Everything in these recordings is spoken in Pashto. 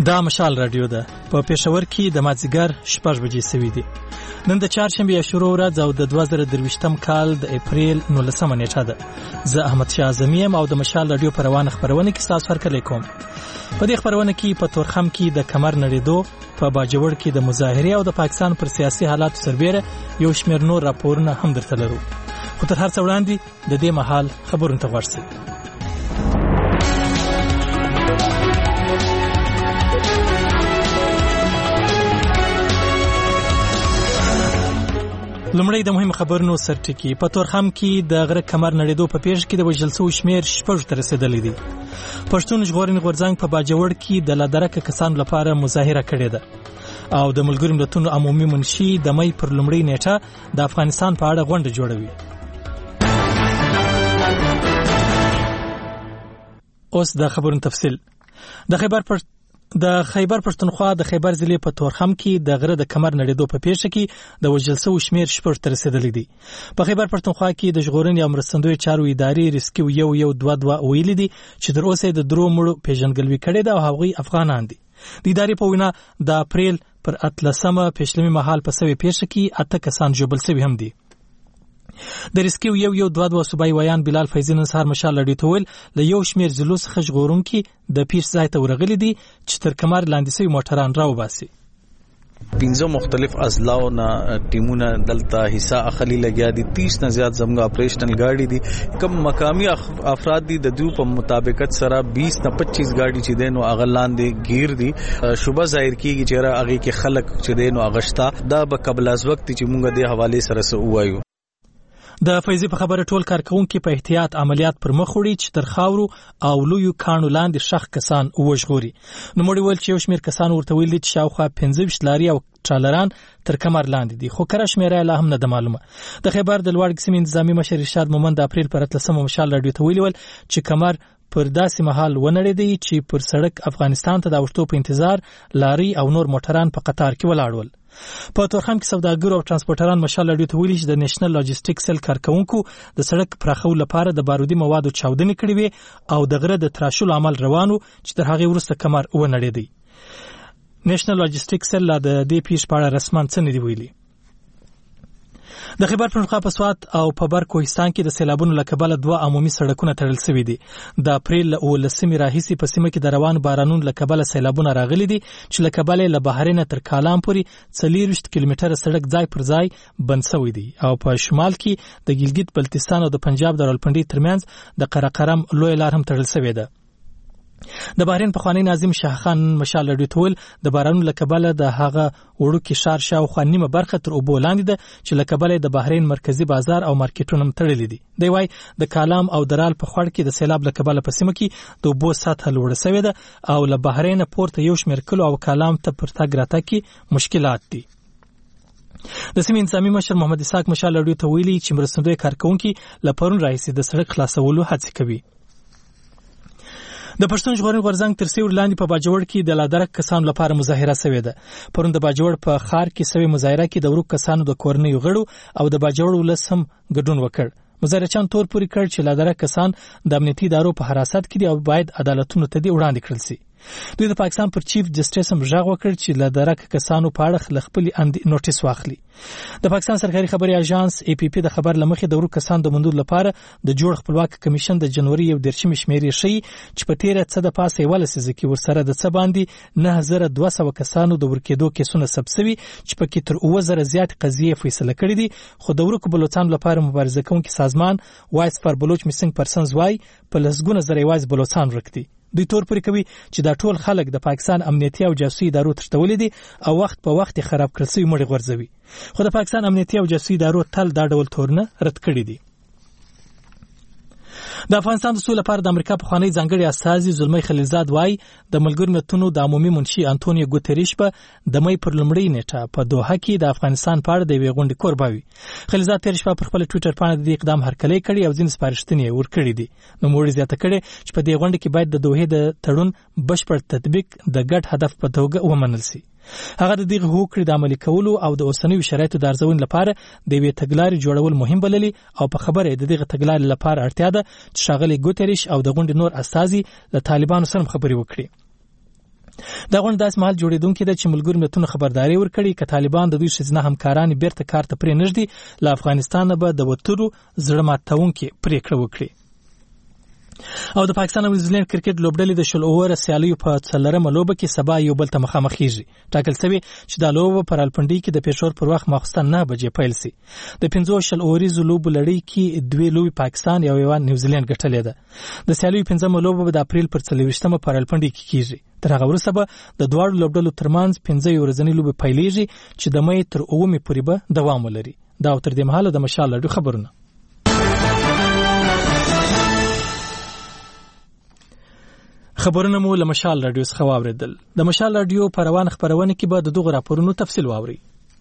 دا مشال رادیو ده په پېښور کې د مازیګر 6 بجې سوي دي. نن د چهارشنبه شروع ورځ او د 2023 کال د اپریل 19 نیټه ده. زه احمد شاه اعظمي او د مشال رادیو په روانه خبرونه کې تاسو هرکلی کوم. په دې خبرونه کې په تورخم کې د کمر نړیدو، په باجوړ کې د مظاهرې او د پاکستان پر سیاسي حالات سربېره یو شمېر نور راپورونه هم درته لرو. خو تر هر څه وړاندې د دې مهال خبرونه ته ورسئ. لومړی د مهم خبرونو سرټکی. په تورخم کې د غره کمر نړیدو په پیښ کې د وژل شوو شمېر 6 ته رسیدلی دی. پښتون ژغورنې غورځنګ په باجوړ کې د لادرکه کسانو لپاره مظاهره کړې ده او د ملګرو ملتونو عمومي منشي د مې پر لومړۍ نیټه د افغانستان په اړه غونډه جوړوي. اوس د خبرونو تفصیل. د خیبر پښتونخوا د خیبر ضلع په تورخم کې د غره د کمر نړیدو په پیښه کې د وژل شوو شمېر 6 ته رسیدلی دی. په خیبر پښتونخوا کې د ژغورنې او مرستندوی چارو ادارې ریسکیو 122 ویلي دي چې تر اوسه د درو مړو پیژندګلوي کړې ده او هغوی افغانان دي. د ادارې په وینا د اپریل پر 13 پېشلمي مهال په سوي پیښه کې 8 کسان ژوبل شوي هم دي. د ریسکیو 122 صوبایي ویان بلال فیضي نن سهار مشال رادیو ته ویل له یو شمېر ضلعو څخه ژغورونکي د پیښ ځای ته ورغلي دي چې تر کمر لاندې سوي موټران راوباسي. 15 مختلف اضلاعو نه ټیمونه دلته حصہ اخلي لګیا دي. 30 نه زیات زموږ اپریشنل ګاډي دي. کم مقامی افراد دي د دوی په مطابقت سره 20 نه 25 ګاډي چې دین او اغلاندې گیر دي. شوبه ظاهر کیږي چې هغه کې خلک چې دین او اغشتا دا به قبل از وخت چې موږ د حواله سره وایو. د فیضي په خبره ټول کارکونکو په احتیاط عملیات پر مخ وړي چې تر خاورو او لویو کانو لاندې شخ کسان وژغوري. نو مړي ول چې یو شمېر کسان ورته ویل چې شاوخوا 15 لاري او ټرالران تر کمر لاندې دي، خو کره شمیره لا هم نه ده معلومه. د خیبر د لوړ قسم انتظامی مشر ارشاد مومند د اپریل پر 13 مشال رادیو ته ویل چې کمر پر داسې محل ونړېدی چې پر سړک افغانستان ته د اوښتو په انتظار لاري او نور موټران په قطار کې ولاړول. په تورخم کې سوداګر او ترانسپورټران مشال رادیو ته ویلي چې د نېشنل لاجستیک سیل کارکونکو د سړک پراخولو لپاره د بارودي موادو چاودنې کړې وي او د غره د تراشلو عمل روانو چې تر هغه وروسته کمر ونړېدی. نېشنل لاجستیک سیل لا د دې پیښ په اړه رسماً څه نه دی ویلي. د خیبر پښتونخوا په سوات او په بر کوهستان کې د سیلابونو له کبله 2 عمومي سړکونه تړل شوي دي. د اپریل له 19 راهیسې په سیمه کې د روان بارانونو له کبله سیلابونه راغلي دي چې له کبله له بحرین تر کالام پورې 40 کیلومتره سړک ځای پر ځای بند شوی دی او په شمال کې د ګلګت بلتستان او د پنجاب د راولپنډي ترمنځ د قراقرم لوی لار هم تړل شوی ده. د بحرین پخوانی ناظم شاه خان مشال رادیو ته ویل د بارانونو له کبله د هغه وړوکی ښار شاوخوا نیمه برخه تر اوبو لاندې ده چې له کبله د بحرین مرکزی بازار او مارکیټونه تړلي دي. دی وايي د کالام او درال په خړ کې د سیلاب له کبله په سیمه کې د اوبو سطح لوړه شوې ده او له بحرین پورته یو شمېر کلو او کالام ته پر تګ راتګ کې مشکلات دي. د سیمې انتظامی مشر محمد اسحاق مشال رادیو ته ویلي چې مرستندوی کارکونکو له پرون راهیسې د سړک خلاصولو هڅه کوي. د پښتون ژغورنې غورځنګ تر سیور لاندې په باجوړ کې د لادرک کسانو لپاره مظاهره شوې ده. پرون د باجوړ په ښار کې سوي مظاهره کې د ورک کسانو د کورنیو غړو او د باجوړ ولس هم ګډون وکړ. مظاهرچیان تور پوري کړ چې لادرک کسان د امنیتي ادارو په حراست کې دي او باید عدالتونو ته وړاندې کړل شي. دوی د پاکستان پر چیف جسټس هم ژغ وکړ چې لادرک کسانو په اړه خپل نوټیس واخلي. د پاکستان سرکاري خبري اژانس ای پی پی د خبر لمخې د ورک کسانو د موندلو لپاره د جوړ خپلواک کمیشن د جنوري 11 شمیرې شي چې په تیره څه د پاسه ول سیزه کې ورسره د څه باندې 9200 کسانو د ورکېدو کیسونه ثبتوي چې په کې تر 2000 زیات قضیې فیصله کړې دي. خو د ورک بلوچستان لپاره مبارزه کوونکي سازمان وایس فار بلوچ میسنګ پرسنز وای په لسګونه زره وایس بلوچستان ورکتي. دوی تور پوري کوي چې دا ټول خلک د پاکستان امنیتي او جاسوسي ادارو ترتولې دي او وخت په وخت خراب کړل شوی مړي غورځوي. خو د پاکستان امنیتي او جاسوسي ادارو تل دا ډول تورنه رد کړی دي. د افغانستان د سولې لپاره د امریکا پخوانی ځانګړي استازي زلمی خلیلزاد وای د ملګرو ملتونو د عمومي منشي انټونیو ګوتریش په د مې پر لومړۍ نیټه په دوحه کې د افغانستان په اړه د وی غونډې کورباوي. خلیلزاد تیر شپه پر خپل ټوئیټر باندې د اقدام هرکلی کړی او ځین سپارښتنې ورکړې دي. نو موږ زیاته کړې چې په دې غونډه کې باید د دوحه د تړون بشپړ تطبیق د ګډ هدف په توګه ومنل شي. هغه د دغه هوکړې د عملي کولو او د اوسنیو شرایطو د ارزونې لپاره د یوې تګلارې جوړول مهم بللي او په خبره د دغه تګلارې لپاره اړتیا ده چې ښاغلي ګوتریش او د غونډې نور استازي له طالبانو سره خبرې وکړي. دا غونډه داس مهال جوړیدونکې ده چې ملګرو ملتونو خبرداري ورکړي چې طالبان د دوی ښځینه همکاران بیرته کار ته پرې نږدي له افغانستان به د وتلو زړه ماتونکې پریکړه وکړي. او د پاکستان او نیوزیلند کرکټ لوبډلې د شل اوور سیالیو په څلورمه لوبه کې سبا یو بل ته مخامخ کیږي. ټاکل شوی چې دا لوبه پر الپنډي کې د پېښور پر وخت ماخوستن 9 بجې پیل شي. د 15 شل اووريزو لوبو لړۍ کې دوه لوبې پاکستان او یو نیوزیلند ګټلې ده. د سیالیو 15مه لوبه د اپریل پر 23مه پر الپنډي کې کیږي. تر هغه وروسته به د دواړو لوبډلو ترمنځ 15 ورځنۍ لوبې پیلېږي چې د مې تر 9مې پورې به دوام ولري. دا تر دې مهاله د مشال راډیو خبرونه. خبرونه مو له مشال راډیو څخه واوریدل. د مشال راډیو په روان خبرونه کې به د دغه راپورونو تفصیل واوري.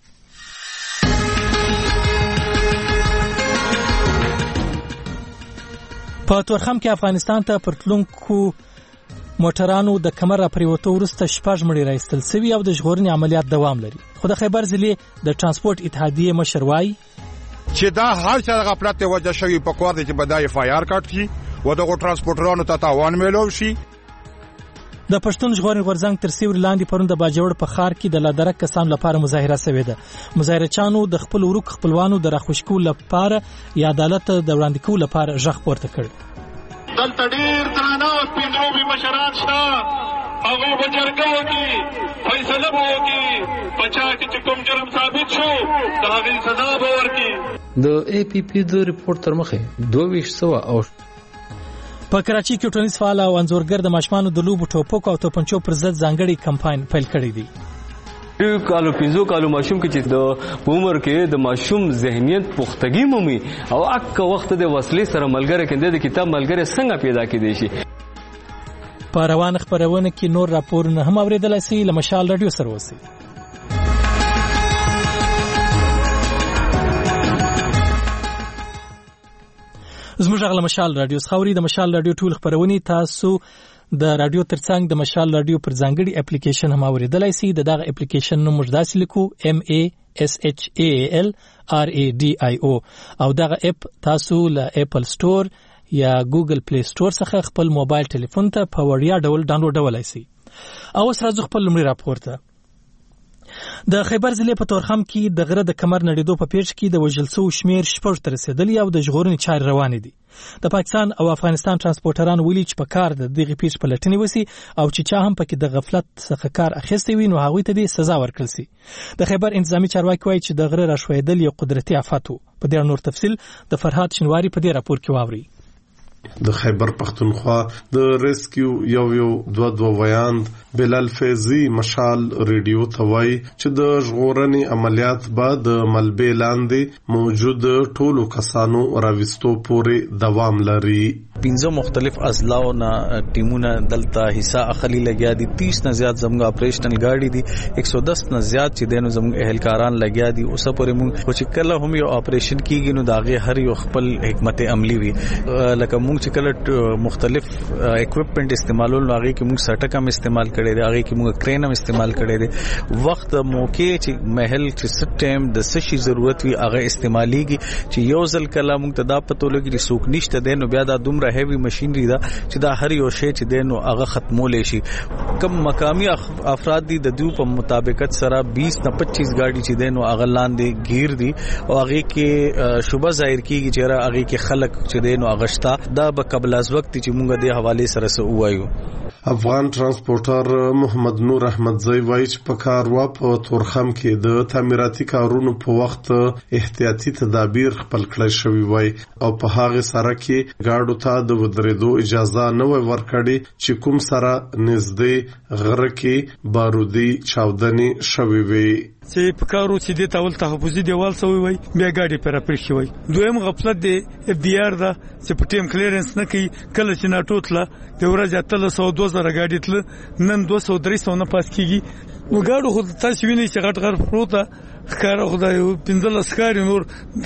په تورخم کې افغانستان ته پرتلونکو موټرانو د کمر پریوتو وروسته شپږ مړي راایستل شوي او د ژغورنې عملیات دوام لري. خو د خیبر ضلع د ترانسپورت اتحادیې مشر وایي چې دا هر څه غفلت وجه شوی په کور دي چې بدای FIR کټ شي و دغه ترانسپورټرانو ته تاوان ملو شي. د پښتون ژغورنې غورځنګ تر سیوري لاندې پرون د باجوړ په ښار کې د لادرک کسان لپاره مظاهره شوې ده. مظاهرچانو د خپل ورک خپلوانو د راخوشکو لپاره یا عدالت د وړاندې کولو لپاره ژغ پورته کړ. دلته ډیر درانه پنځوبي مشران شته، هغه بجرګو کې فیصله وکړي بچا کې کوم جرم ثابت شو دا غي سزا به ورکړي. د APP د ریپورت تر مخه 2200 او په کراچۍ کې ټولنیز فعال او انځورګر د ماشومانو د لوبو ټوپک او توپنچو پر ضد ځانګړي کمپاین پیل کړی دی. کالو 15 کالو ماشوم کې چې د عمر کې د ماشوم ذهنیت پختګي مومي او اکه وخت د وسلې سره ملګری کېند د کتاب ملګری څنګه پیدا کېدی شي. په روان خبرونه کې نور راپورونه هم اوریدل شي. له مشال راډیو سره اوسئ. زموږ غل مشال راډیو خوري. د مشال راډیو ټول خبرونه تاسو د راډیو ترڅنګ د مشال راډیو پر ځانګړي اپلیکیشن هم اوریدلای شئ. دغه اپلیکیشن نوم مجداسي لیکو MASHALRADIO او دغه اپ تاسو له اپل سٹور یا ګوګل پلی سٹور څخه خپل موبایل ټلیفون ته په وړیا ډول ډاونلوډولای شئ. او اوس راځو خپل لومړی راپور ته. د خیبر ضلع په تورخم کې د غره د کمر نړیدو په پیښ کې د وژل شوو شمیر 6 ته رسیدلی او د ژغورنې چارې روانې دي. د پاکستان او افغانستان ترانسپورټران ویلي چې په کار د دغه پیښ په لټنې وسی او چې چا هم پکې د غفلت څخه کار اخیستی وي نو هغه ته د سزا ورکړل شي. د خیبر انتظامی چارواکي وایي چې د غره راښویدل یو قدرتي آفت وو. په دې نور تفصیل د فرهاد شنواری په دې راپور کې واوري. د خیبر پختونخوا د ریسکیو یو ویاند بلال فیضی مشال ریډیو ته وایي چې د ژغورنې عملیات بعد د ملبې لاندې موجود ټولو کسانو راوستو پورې دوام لري. 15 مختلف اضلاع نه ټیمونه دلته حصہ اخلي لګیا دي. 30 نه زیات زموږ اپریشنل گاډي دي. 110 نه زیات چې دینو زموږ اهلکاران لګیا دي. اوسه پورې موږ چې کله هم یو اپریشن کیږي نو داغه هر یو خپل حکمت عملی وي. لکه موږ چې کله مختلف اکوپمنٹ استعمالول نو هغه کې موږ سټک هم استعمال کړي دي، هغه کې موږ کرین هم استعمال کړي دي. وخت موقع چې محل چې سټیم د سشي ضرورت وي هغه استعماليږي چې یو ځل کله موږ ته دا پته لګي سوق نشته دینو بیا دا دومره هیوی ماشينري دا چې دا هر یو شی چې دینو هغه ختمول شي. کم مقامی افراد دي د دوی په مطابقت سره 20 نه 25 گاډي چې دینو هغه لاندې گیر دي او هغه کې شوبه ظاهر کیږي چې هغه کې خلک چې دینو اغشتا دا به قبل از وخت چې موږ د حواله سره وایو. افغان ترانسپورټر محمد نور احمد زوی وایي چې په کاروا په تورخم کې د تعمیراتي کارونو په وخت احتیاطي تدابیر خپل کړی شوی وای او په هغه سره کې گاډو ته د ودرېدو اجازه نه ورکړي چې کوم سره نږدې غره کې بارودي چاودنې شوی وي. چې په کارو چې د تاول تحفظي دیوال سوی وای بیا گاډي پر پرشي وای. دویم غفلت دی FDR دا چې په ټیم کلیرنس نه کوي. کله چې ناټوتله د ورځ 320 گاډي تل نن 200-300 نه پاس کیږي. نو گاډو خو تاسو وینئ چې غټ غر پروته ښکارا خدای 15 ښکاری نور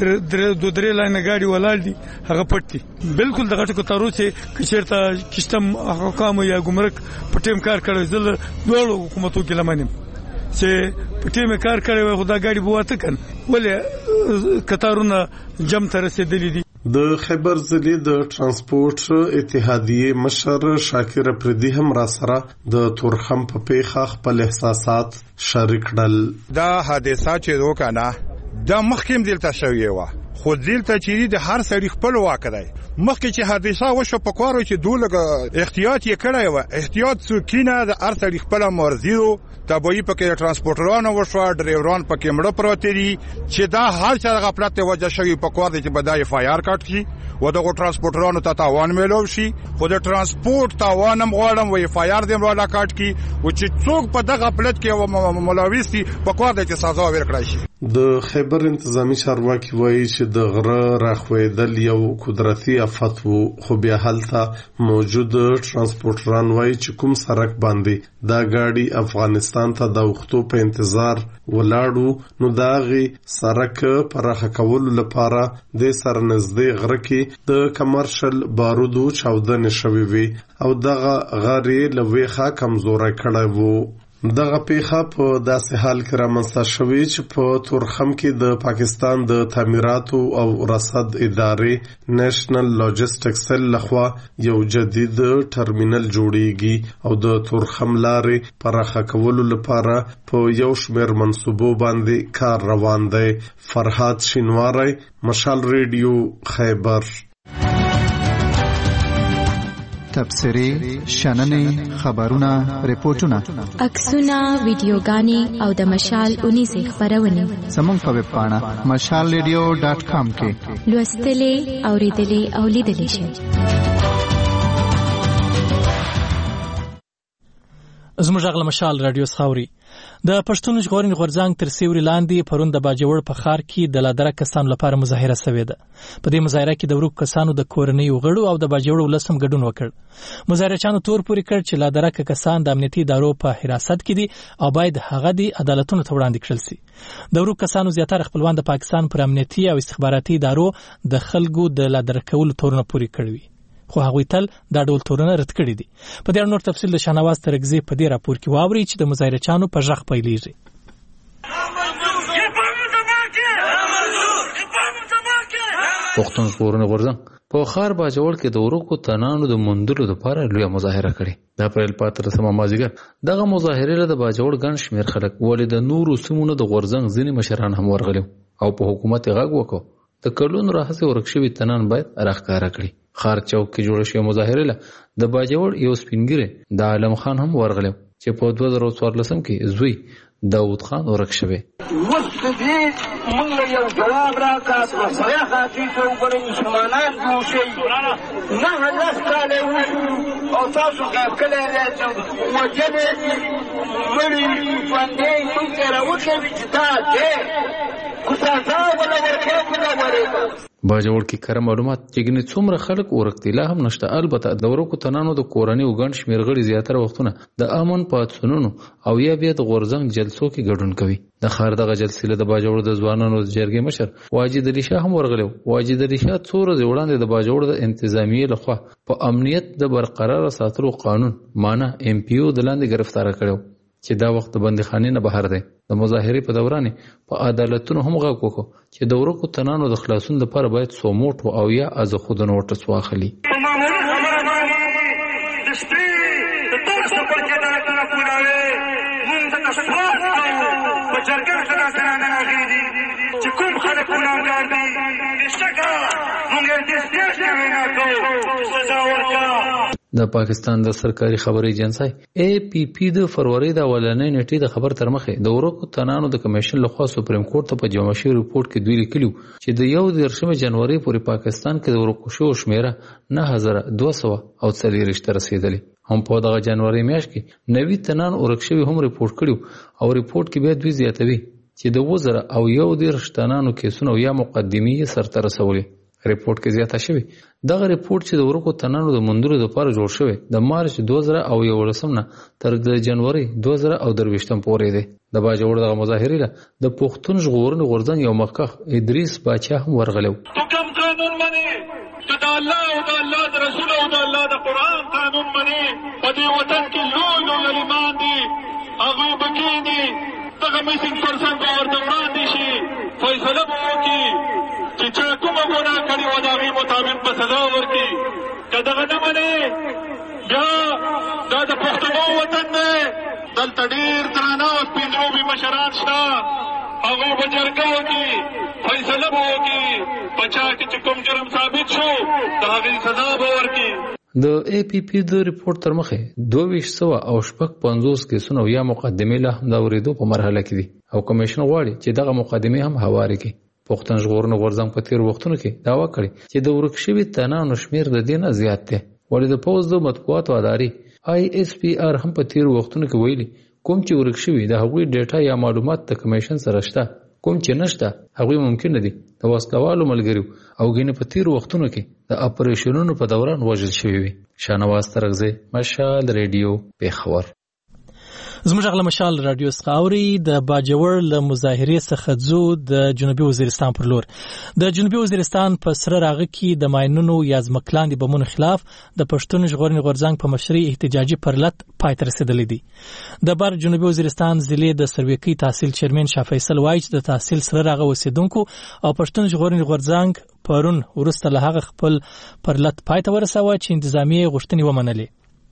درې لاینه گاډي ولاړ دي هغه پټي بالکل دغه ټکو تارو چې کچرته کشتم حکام یا ګمرک په ټیم کار کوي. زل دوه حکومتو کې لمنم چې په ټیم کار کوي خدای گاډي بواته کن ولې کتارونه جم تر رسیدلې دي. د خیبر ضلع د ترانسپورت اتحادیې مشر شاکر افریدي هم را سره د تورخم په پیښه خپل احساسات شریک کړل. دا حادثه چې وکړه دا مخکې دلته شوې و، خو دلته چې د هر سړي خپل واک دی. مخکې چې حادثه وشو په کارو چې دوه احتیاط یې کړی و، احتیاط څوکینه د هر سړي خپل مرزي و. تبعی پکې ترانسپورټرانو وشو، ډرایوران پکې مړه پروت دي چې دا هر څه غفلت وجه شوی په کار دي چې بدای اف آی آر کټ کی و دغه ترانسپورټرانو ته تاوان ملو شي. خو د ترانسپورت تاوان هم غواړم و اف آی آر دې ولا کټ کی او چې څوک په دغه غفلت کې ملوث دي په کار دي چې سزا ورکړي شي. د خیبر انتظامی چارواکي وایي چې د غره راخویدل یو قدرتي آفت وو، خو بیا هلته موجود ترانسپورټران وایي چې کوم سړک باندې دا ګاډي افغانستان ته د وختو په انتظار ولاړو نو دا غي سړک پراخه کولو لپاره د سرنزدې غره کې د کمرشل بارودو چاودنې شوې وي او دغه غاړې لويخه کمزوري کړی وو. دغه پیښه په داسې حال کې رامنځته شوې چې په تورخم کې د پاکستان د تعمیراتو او رصد ادارې نېشنل لاجستیک سیل لخوا یو جدید ټرمینل جوړیږي او د تورخم لارې پراخه کولو لپاره په یو شمېر منصوبو باندې کار روان دی. فرهاد شینواری، مشال ریډیو، خیبر. تبصرې، شننې، خبرونه، ریپورتونه، عکسونه، ویډیوګانې او د مشال 19 خبرونه زموږ په ویب پاڼه mashalradio.com کې لوستلې، اوریدلې او لیدلې شئ. زموږ غل مشال رادیو سخاوري د پښتون ژغورنې غورځنګ تر سیوري لاندې پرون د باجوړ په ښار کې د لادره کسانو لپاره مظاهره شوې ده. په دې مظاهره کې د ورک کسانو د کورنۍ غړو او د باجوړ ولسم ګډون وکړ. مظاهرچیانو تور پوري کړ چې لادره کسان د امنیتي ادارو په حراست کې دي او باید هغه د عدالتونو ته وړاندې کړل شي. د ورک کسانو زیاتره خپلوان د پاکستان پر امنیتي او استخباراتي ادارو د خلکو د لادره کولو تورونه پوري کړی، خو هغوی تل دا ډول تورونه رد کړي دي. په دې اړه نور تفصیل د شاهنواز ترګزي په دې راپور کې واوري چې د مظاهرچیانو په ژغ پیلېږي. پښتون ژغورنې غورځنګ په ښار باجوړ کې د ورکو تنانو د موندلو لپاره لویه مظاهره کړې. د اپریل 15 مازدیګر دغه مظاهرې له د باجوړ ګڼ شمېر خلک ولې د نورو سیمونو د غورځنګ ځینې مشران هم ورغلي او په حکومت غږ وکړ د کلونو راهیسې ورک شوي تنان باید راښکاره کړي. خار چوک کې جوړه شوې مظاهره له د باجوړ یو سپینګری د عالم خان هم ورغلی چې په 2014 کې زوی داود خان ورک شوی. وسدي موږ یو جواب راکړ او سره خاطی ته وګورئ مسلمانان جوړ نه هلسته او تاسو کله راځو وجبه مړي باندې موږ راوځو چې تا دې کوڅه ولا ورکه ولا باجوړ کې کار معلومات چې ګنې څومره خلک ورکتي لا هم نشته. البته د ورکو تنانو د کورنۍ او ګڼ شمېر غړي زیاتره وختونه د امن پاتونونو او یا بیا د غورځنګ جلسو کې ګډون کوي. د ښار دغه جلسې له د باجوړ د ځوانانو د جرګې مشر واجد علي شاه هم ورغلی. واجد علي شاه څو ورځې وړاندې د باجوړ د انتظامیې لخوا په امنیت د برقرار ساتلو قانون معنی MPO د لاندې گرفتار کړو چې دا وخت د بندیخانې نه بهر دی. د مظاهرې په دوران په عدالتونو هم غږ وکړو چې د ورکو تنانو د خلاصون لپاره باید سوموټ او یا از خود نوټس واخلي. د پاکستان د سرکاري خبري ایجنسی APP د فروری د اولنۍ نیټې د خبر تر مخه د ورکو تنانو د کمیشن لخوا سپریم کورټ ته په جمع شوی ریپورت کې دوی لیکلو چې د 1 جنوري پورې پاکستان کې د ورکو شو شمیره 9200 او 40 رسیدلی. هم په دغه جنوري میاشت کې 90 تنان ورک شوی هم ریپورت کړو او ریپورت کې به دوی زیاتوي چې د 2000 او 11 تنانو کیسونه یا مقدمي سرته رسولي. ریپورت کې زیاته شوی دغه ریپورت چې د ورکو تنانو د مندلو لپاره جوړ شوی د مارچ 2011 نه تر د جنوري 2023 پورې دی. د باجوړ دغه مظاهرې له د پښتون ژغورنې غورځنګ یو مخکخ ادریس باچا هم ورغلو. کوم قانون منی چې د الله او د الله د رسول او د الله د قران قانون منی په دې وطن کې لوی عالمان دي هغه بکینی دغه میسنګ پرسن ورته وړاندې شي فیصله وکړي چې چې چا کومه ګناه کړې وه د هغې مطابق به سزا ورکړي. که دغه نه منې بیا دا د پښتنو وطن دی، دلته ډېر درانه او سپین روبي مشران شته، هغوی به جرګه وکړي، فیصله به وکړي، په چا کې چې کوم جرم ثابت شو د هغې سزا به ورکړي. د اے پی پی د ریپورت تر مخه 2250 کیسونه یا مقدمې له د اوریدو په مرحله کې دي او کمیشن غواړي چې دغه مقدمې هم هواري کړي. پښتون ژغورنې غورځنګ په تیر وختونو کې داوا کړې چې د ورک شوي تنانو شمیر د دې نه زیات دی. ولې د پوز د مطبوعاتو ادارې آی اس پی آر هم په تیر وختونو کې ویلي کوم چې ورک شوي د هغوی ډیټا یا معلومات د کمیشن سره شته، کوم چې نشته هغوی ممکن دي د وسلوالو ملګرو او ګینه په تیر وختونو کې د اپریشنونو په دوران وژل شوي وي. شاهنواز ترغزی، مشال ریډیو، پیښور. زموږ غل مشال رادیو سقاوري د باجوړ له مظاهرې څخه ځو د جنوبي وزیرستان پر لور. د جنوبي وزیرستان په سره راغه کې د ماینونو یا ځمکلاندې بمونو خلاف د پښتون ژغورنې غورځنګ په مشرۍ احتجاجي پرلت پای ته رسیدلی دی. د بر جنوبي وزیرستان ضلع د سرویکي تحصیل چیرمن شاه فیصل وایي چې د تحصیل سره راغه اوسیدونکو او پښتون ژغورنې غورځنګ پرون وروسته له هغه خپل پرلت پای ته ورساوه چې انتظامی غوښتنې ومنلې.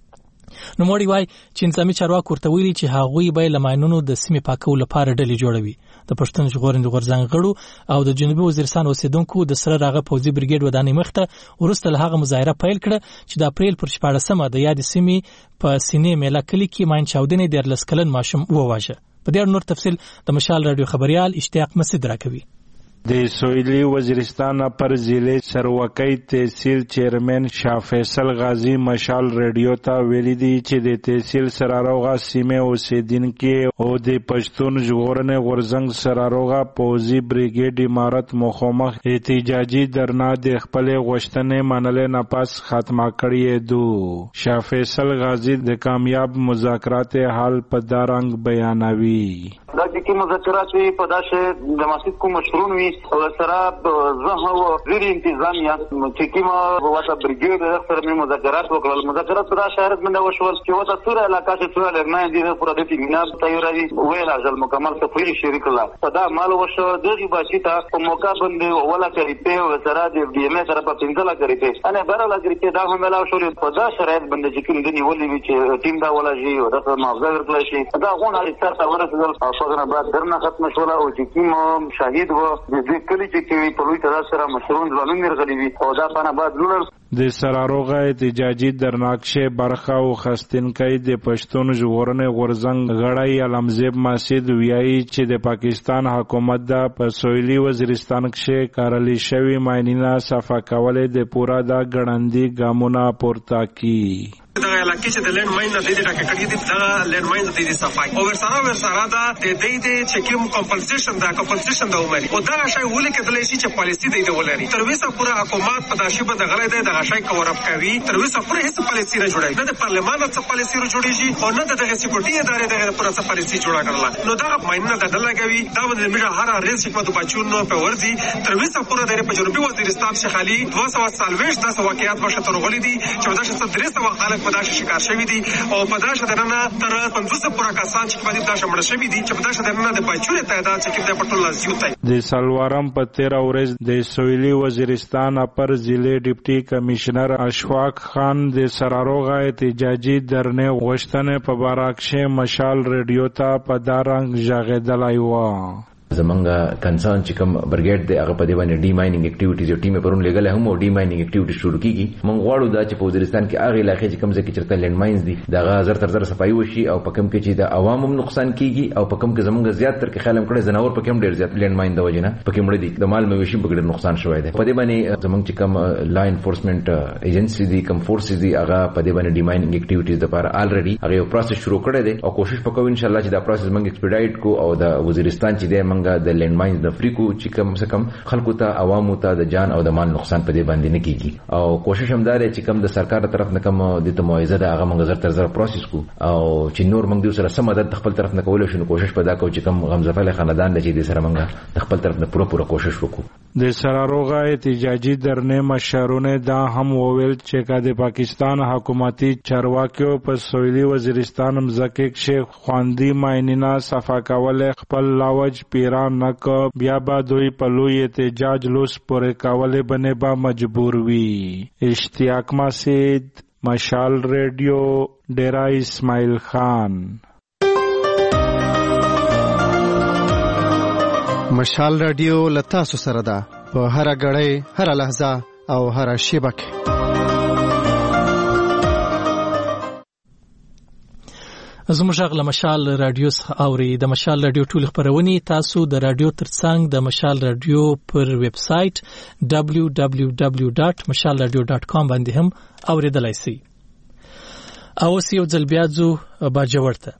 نوموړي وایي چې انتظامی چارواکو ورته ویلي چې هغوی به له ماینونو د سیمې پاکولو لپاره ډلې جوړوي. د پښتون ژغورنې غورځنګ غړو او د جنوبي وزیرستان اوسیدونکو د سره راغه پوځي بریګیډ ودانۍ مخته وروسته له هغه مظاهره پیل کړه چې د اپریل پر 14مه د یاد سیمې په سینې میله کلی کې ماین چاودنې 13 کلن ماشوم وواژه. په دې اړه نور تفصیل د مشال رادیو خبريال اشتیاق مسعود راکوي. د سویلی وزیرستان پر ضلع سروکی تحصیل چیرمن شاه فیصل غازی مشال ریډیو ته ویلي دي چې د تحصیل سراروغه سیمه اوسیدونکو او د پښتون ژغورنې غورځنګ سراروغه پوځي بریګیډ امارت مخامخ احتجاجي درنا د خپل غوښتنې منلې نه پس ختمه کړې دو. شاه فیصل غازی د کامیاب مذاکرات حال په دارنګ بیانوي. دا چې مذاکرات وي په داسې د مسجد کوم مشرون وي او سره زه او غیر انتظامیه چې کومه واسه بریګیډ سره مذاکرات وکړل. مذاکرات دا شهرت منه وشول چې وته سوره علاقه چې سوره لرمای دي پر دې تیمناب تیاری ویل اجل مکمل تفریح شریک الله صدا مال وشو دغه بچی ته په موقع باندې ولا کوي په سره د ډي ام سره په پنځله کوي انا براله کوي دا هم لا شو په دا شرایط باندې چې کوم دني ولې چې ټیم دا ولا شي او دا معاوضه ورکړي شي دا غون علي سره ورسېدل څنګه بعد درنه ختم شولا او چې کوم شهید و د کلی چې په لوی تعداد سره مشرون ځوانان مرغلي وي او دا پنه بعد لور د سراروغه احتجاجي درناکشه برخه او خستینکای د پښتون ژغورنې غورځنګ غړی علمزیب مسعود ویایي چې د پاکستان حکومت د پسویلی وزیرستان کې کارلی شوی ماینینا صفا کولې د پورا د ګړندې ګامونه پورته کی. دا علاقې چې د لند ماین د دې ډکه کړي دي دا لند ماین د دې صفای او ورسره دا د دې چې کوم کمپنسیشن دا عمري او دا شای ولې کېدلی شي چې پالیسي دی ولري تر وسه پورا حکومت په داشي به د غلې دی د غشای کور اپ کوي تر وسه پورا هیڅ پالیسي نه جوړي نه د پارلمان څخه پالیسي جوړيږي او نه د سکیورټي ادارې دغه پورا څه پالیسي جوړه کړل. نو دا ماین نه د لګوي دا د میډیا هر ریس حکومت بچون په ورزي تر وسه پورا د جنوبي وزیرستان شخالي 240 د واقعیت بشه ترغلي دي چې دا 300 خلک په داشه شکار شوی دي او په داشه درنه تر 500 پورا کسان چې په داشه مړ شوی دي چې په داشه درنه د پایچوري تعداد چې د پټول زیات دی. د سلوارم په 13 ورځ د سویلی وزیرستان اپر ضلع ډیپټي کمشنر اشفاق خان د سراروغه احتجاجي درنه غوښتنه په باراکشه مشال ریډیو ته په دارنګ ژغېدلای و. زمونږه کنسرن چې کوم برګیډ دی هغه په دی باندې ډي ماینینګ اکټیویټیز یو ټیم پرون لګل هم او ډي ماینینګ اکټیویټیز شروع کیږي. مونږ غواړو دا چې په وزیرستان کې هغه علاقې چې کوم ځکه چرته لند ماینز دي دا غزر تر زر صفایي وشي او په کوم کې چې د عوامو نقصان کیږي او په کوم کې زمونږ زیات تر کې خیالم کړي زناور په کوم ډیر زیات لند ماین د وجنه په کوم مړ دي د مال مویشي په ډیر نقصان شوی دی. په دې باندې زمونږ چې کوم لا انفورسمنت ایجنسی دي کوم فورسز دي هغه په دې باندې ډي ماینینګ اکټیویټیز لپاره الریډي هغه یو پروسس شروع کړی دی او کوشش وکړو ان شاء الله چې دا پروسس مونږ ایکسپیډایټ کو او د وزیرستان چې دی مونږ د لند ماین د فریکو چې کم څه کم خلکو ته عوامو ته د جان او د مال نقصان په دې باندې نه کیږي او کوشش هم دا دی چې کم د سرکار طرف نه کم د تمویزه د هغه موږ زر تر زر پروسس کو او چې نور موږ د سره سم مدد خپل طرف نه کولای شو کوشش پیدا کوو چې کم غمزفل خاندان د چې د سره موږ د خپل طرف نه پوره کوشش وکړو. د سراروغه احتجاجي درنه مشرونه دا هم وویل چې د پاکستان حکومتي چارواکیو په سویلی وزیرستان مزکه کې خواندي ماینینا صفا کول خپل لاوج پی ایران نک بیا با دوی په لوی احتجاج لوس پورې کولې بنه با مجبور وی. اشتیاق مسید، مشال ریڈیو، ډیرا اسماعیل خان. مشال ریډیو لتاسو سره ده په هر غړې، هر لحظه او هر شیبه کې. زموږ غږ له مشال رادیو څخه اوري. د مشال رادیو ټول خبرونه تاسو د رادیو ترڅنګ د مشال رادیو پر ویب سټ www.mashalradio.com باندې هم اوریدلای شئ. او سیو ځل بیا ځو باجوړ ته.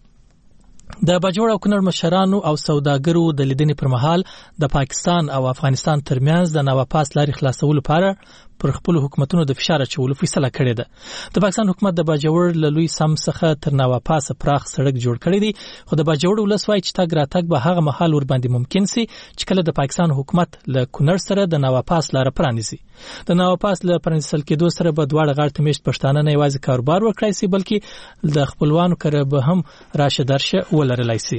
د باجوړ او کونړ مشرانو او سوداګرو د لیدنې پر مهال د پاکستان او افغانستان ترمنځ د نواپاس لارې خلاصولو لپاره پر خپل حکومتونو د فشار اچولو فیصله کړې ده. د پاکستان حکومت د باجوړ له لوی سم څخه تر نواپاس پراخ سړک جوړ کړی دی، خو د باجوړ ولسوای چې تګ راتګ به هغه مهال ور باندې ممکن سي چې کله د پاکستان حکومت له کونړ سره د نواپاس لار پرانیزي. د نواپاس له پرانیستل کېدو سره به دواړه غاړې ته میشت پښتانه نه یوازې کاروبار وکړای سي بلکې د خپلوانو کره به هم راشه درشه ولرلای سي.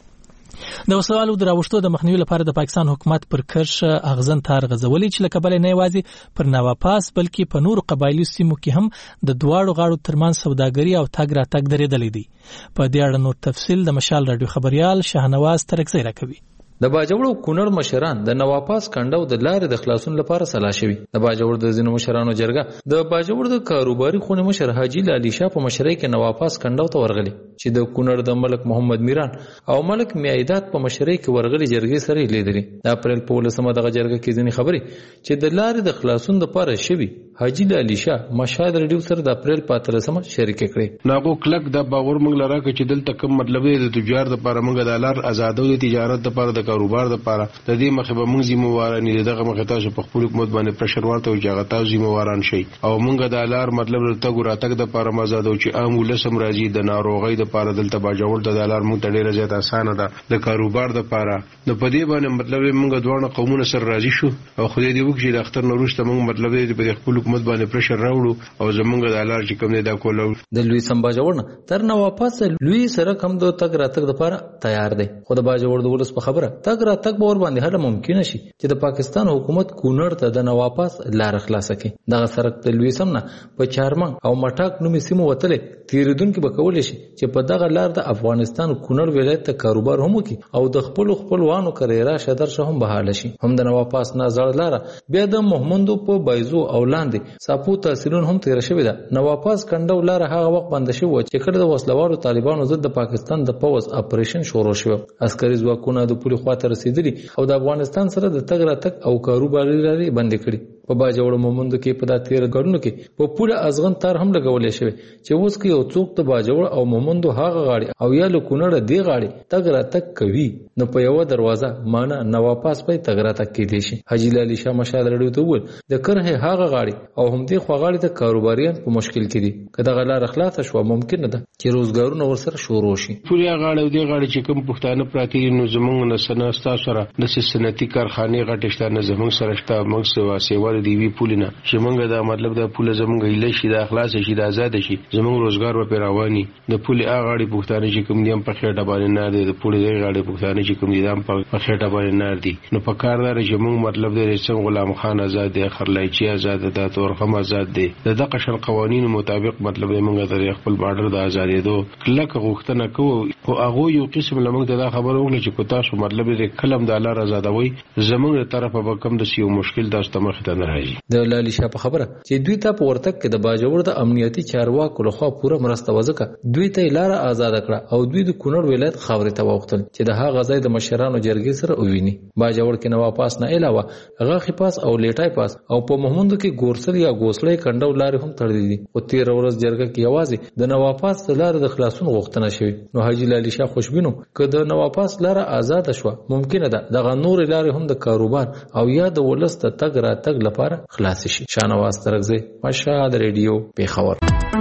د وسوالو د راوښتو د مخنیوي لپاره د پاکستان حکومت پر کرښه اغزن تار غځولې چې لکه بل نه یوازې پر نواپاس بلکې په نورو قبایلی سیمو کې هم د دواړو غاړو ترمنځ سوداګري او تګ راتګ درېدلې دي. په دې اړه نور تفصیل د مشال رادیو خبريال شاهنواز ترکزی راکوي. د باجوړ او کونړ مشران د نواپاس کنډو د لارې د خلاصون لپاره سلا شوي. د باجوړ د ځینو مشرانو جرګه د باجوړ د کاروباري خونې مشر حاجی لالی شاه په مشرۍ کې نواپاس کنډو ته ورغلي چې د کونړ د ملک محمد میران او ملک میعیدات په مشرۍ کې ورغلي جرګې سره لیدلې. د اپریل په 18مه دغه جرګه کې ځینې خبرې چې د لارې د خلاصون لپاره شوي حاجی لالی شاه مشال ریډیو سره د اپریل په 13مه شریک کړي. ناغو کلک د باور موږ لره چې دلته کوم مطلب دی د تجارت لپاره موږ د لار آزادو د تجارت لپاره د کاروبار لپاره د دې مخه به موږ ذمہواران دي. دغه مخه تاسو په خپل حکومت باندې پرشر ورته او چې تاسو ذمہواران شي او موږ د لار مطلب ته ګوراتک د لپاره آزادو چې عام ولسم راځي د ناروغي د لپاره دلته باجوړ د لار موږ ته ډیره زیات اسانه ده د کاروبار لپاره. د پدې باندې مطلب موږ دوه قومونه سره راځي شو او خو دې وکړي د اختر نوروز ته موږ مطلب دې په خپل حکومت باندې پرشر راوړو او زمونږ د لار چې کوم نه دا کولو د لوی سم باجوړ تر نواپاس لوی سره کم دو تګ راتګ لپاره تیار دی. خو د باجوړ د ولس په خبره تګ راتګ به ور باندې هله ممکن شي چې د پاکستان حکومت کونړ ته د نواپاس لار خلاص کړي. دغه سړک د لوی سم نه په چارمن او مټاک نومي سیمو وتلې تیریدونکو به کولای شي چې په دغه لار د افغانستان کونړ ولایت ته کاروبار هم وکړي او د خپلوانو کریرا شدر شه هم بحاله شي. هم د نواپاس نه زړه لار بیا د محمدو په بایزو او لاندې ساپو تحصیلون هم تیر شوی ده. نواپاس کنډو لار هغه وخت بند شو چې کړه د وسلوارو طالبانو ضد د پاکستان د پوز اپریشن شروع شو. عسکري ځواکونه د پولي خواته رسیدلي او د افغانستان سره د تګ راتګ او کاروباري لارې بند کړي. په باجوړ مومندو کې په داتیر غړنو کې په پوله ازغن تار هم لګولې شوی چې اوس کې یو څوک د باجوړ او مومندو هغه غاړي او یا له کونړ دی غاړي تګ راتګ کوي نو په یو دروازه مانه نواپاس په تګ راتګ کې دي شي. حاجی لالی شاه مشال رډیو ته ول د کرهه هغه غاړي او هم دې خو غاړي د کاروباریان په مشکل کې دي. کله غلا رخلاص شو ممکن ده چې روزګارونه ورسره شروع شي. پوله غاړي او دې غاړي چې کوم پښتانه پراتی نو زمونږ نه سناستا سره د صنعتي کارخانه غټشته نه زمونږ سره شته موږ سیوا دی وی پولینا چې موږ دا مطلب د پوله زمونږ ایله شي د اخلاص شي د آزاد شي زمونږ روزګار و پیراوانی د پوله غاړي پښتانه چې کوم دي هم په خېټه باندې نه دي د پوله غاړي پښتانه چې کوم دي هم په خېټه باندې نه دي. نو په کار دار چې موږ مطلب د رسول غلام خان آزاد دي، خرلایچی آزاد ده، تورخم آزاد دي. د قشن قوانینو مطابق مطلب موږ د خپل بارډر د آزادۍ دو کله غوښتنه کوو او هغه یو قسم لمغ د خبرو وکړي چې کو تاسو مطلب د کلم د الله آزادوي زمونږ طرفه به کم د سیو مشکل داسته مخ ته نه راځي. د لالی شاه په خبره چې دوی ته په ورتک کې د باجوړ د امنیتي چارواکو لخوا پوره مرسته وزکه دوی ته لار آزاد کړه او دوی د کونړ ولایت خاورې ته وختل چې د هغه ځای د مشرانو جرګې سره وویني. باجوړ کې نواپاس نه علاوه غاخي پاس او لیټای پاس او په محمدو کې ګورسل یا ګوسلې کنډو لارې هم تړلې دي. او 13 ورځ جرګه کې یوازې د نواپاس لار د خلاصون غوښتنه شوې. نو حاجی لالی شاه خوشبینو که د نواپاس لار آزاد شوه ممکن ده دغه نور لارې هم د کاروبار او یا د ولس ته تګ راتګ لپاره خلاص شي. شاهنواز ترکزی مشال ریډیو پیښور.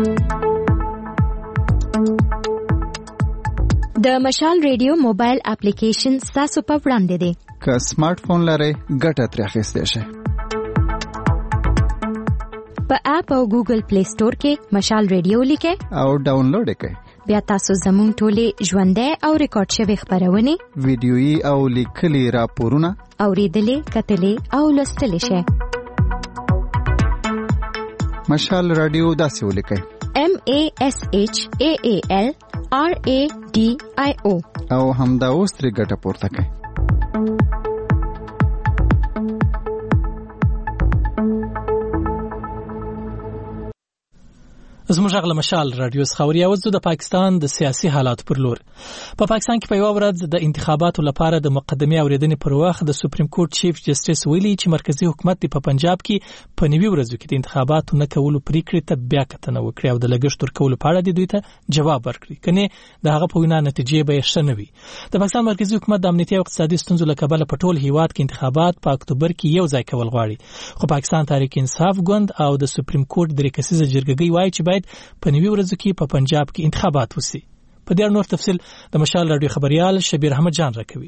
د مشال ریډیو موبایل اپلیکیشن تاسو په وړاندې دی. که سمارټ فون لرئ ګټه ترې اخیستی شئ. په اپ او ګوګل پلی سٹور کې مشال ریډیو لیکئ او ډاونلوډ یې کړئ. بیا تاسو زموږ ټولې ژوندۍ او ریکارډ شوی خبرونه ویډیويي او لیکلي راپورونه اوریدلې کتلې او لوستلې شئ. مشال رادیو داسې ولیکئ MASHAALRADIO او همدا اوس ترې ګټه پورته کړئ. زموږ غل مشال رادیو خبري اوزو د پاکستان د سیاسي حالات پر لور. په پاکستان کې په یو ورځ د انتخاباتو لپاره د مقدمه اوریدنې پر وخت د سپریم کورټ چیف جسټس ویلي چې مرکزی حکومت په پنجاب کې په نوي ورځو کې د انتخاباتو نه کولو پریکړې ته بیا کتنه وکړي او د لګښت ورکولو په اړه د دوی ته جواب ورکړي. کني د هغه په وینا نتیجې به ښه نه وي. د پاکستان مرکزی حکومت د امنیتي او اقتصادي ستونزو له کبله په ټول هیواد کې انتخابات په اکتوبر کې یو ځای کول غواړي. خو پاکستان تحریک انصاف ګوند او د سپریم کورټ د ریکسیزه جرګې وایي چې باید په نوي ورځو کې په پنجاب کې انتخابات وشي. په دې نور تفصیل د مشال رادیو خبريال شبیر احمد جان راکوي.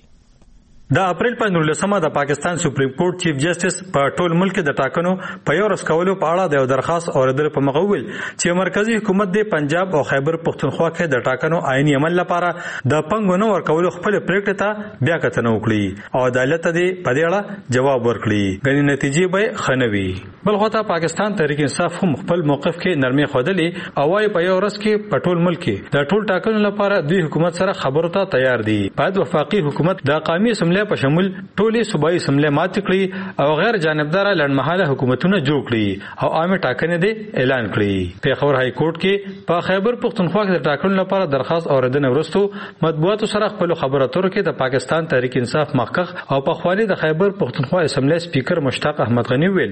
د اپریل په 19مه د پاکستان سپریم کورټ چیف جسټس په ټول ملک د ټاکنو په یو ورځ کولو په اړه د درخواست اوریدل په مغول چې مرکزی حکومت د پنجاب او خیبر پختونخوا کې د ټاکنو آئینی عمل لپاره د پنګونو ورکولو خپل پریکړه ته بیا کتنه وکړي او عدالت دې په دې اړه جواب ورکړي. غني نتیجې به خنوي. بلخوته پاکستان تحریک انصاف هم خپل موقف کې نرمي خوده او وايي په یو ورځ کې په ټول ملک کې د ټول ټاکنو لپاره دوی حکومت سره خبرو ته تیار دي. باید وفاقي حکومت د قومي په شمول ټولي صوبایي سملې مات کړي او غیر جانبدار لړمحاله حکومتونه جوړ کړي او عامه ټاکنې دې اعلان کړي. پیښور های کورټ کې په خیبر پختونخوا کې د ټاکنو لپاره درخواست اوریدنه وروسته مطبوعاتو سره خپل خبرو اترو کې د پاکستان تحریک انصاف مخکخ او په خواني د خیبر پختونخوا اسمبلی سپیکر مشتاق احمد غنی ویل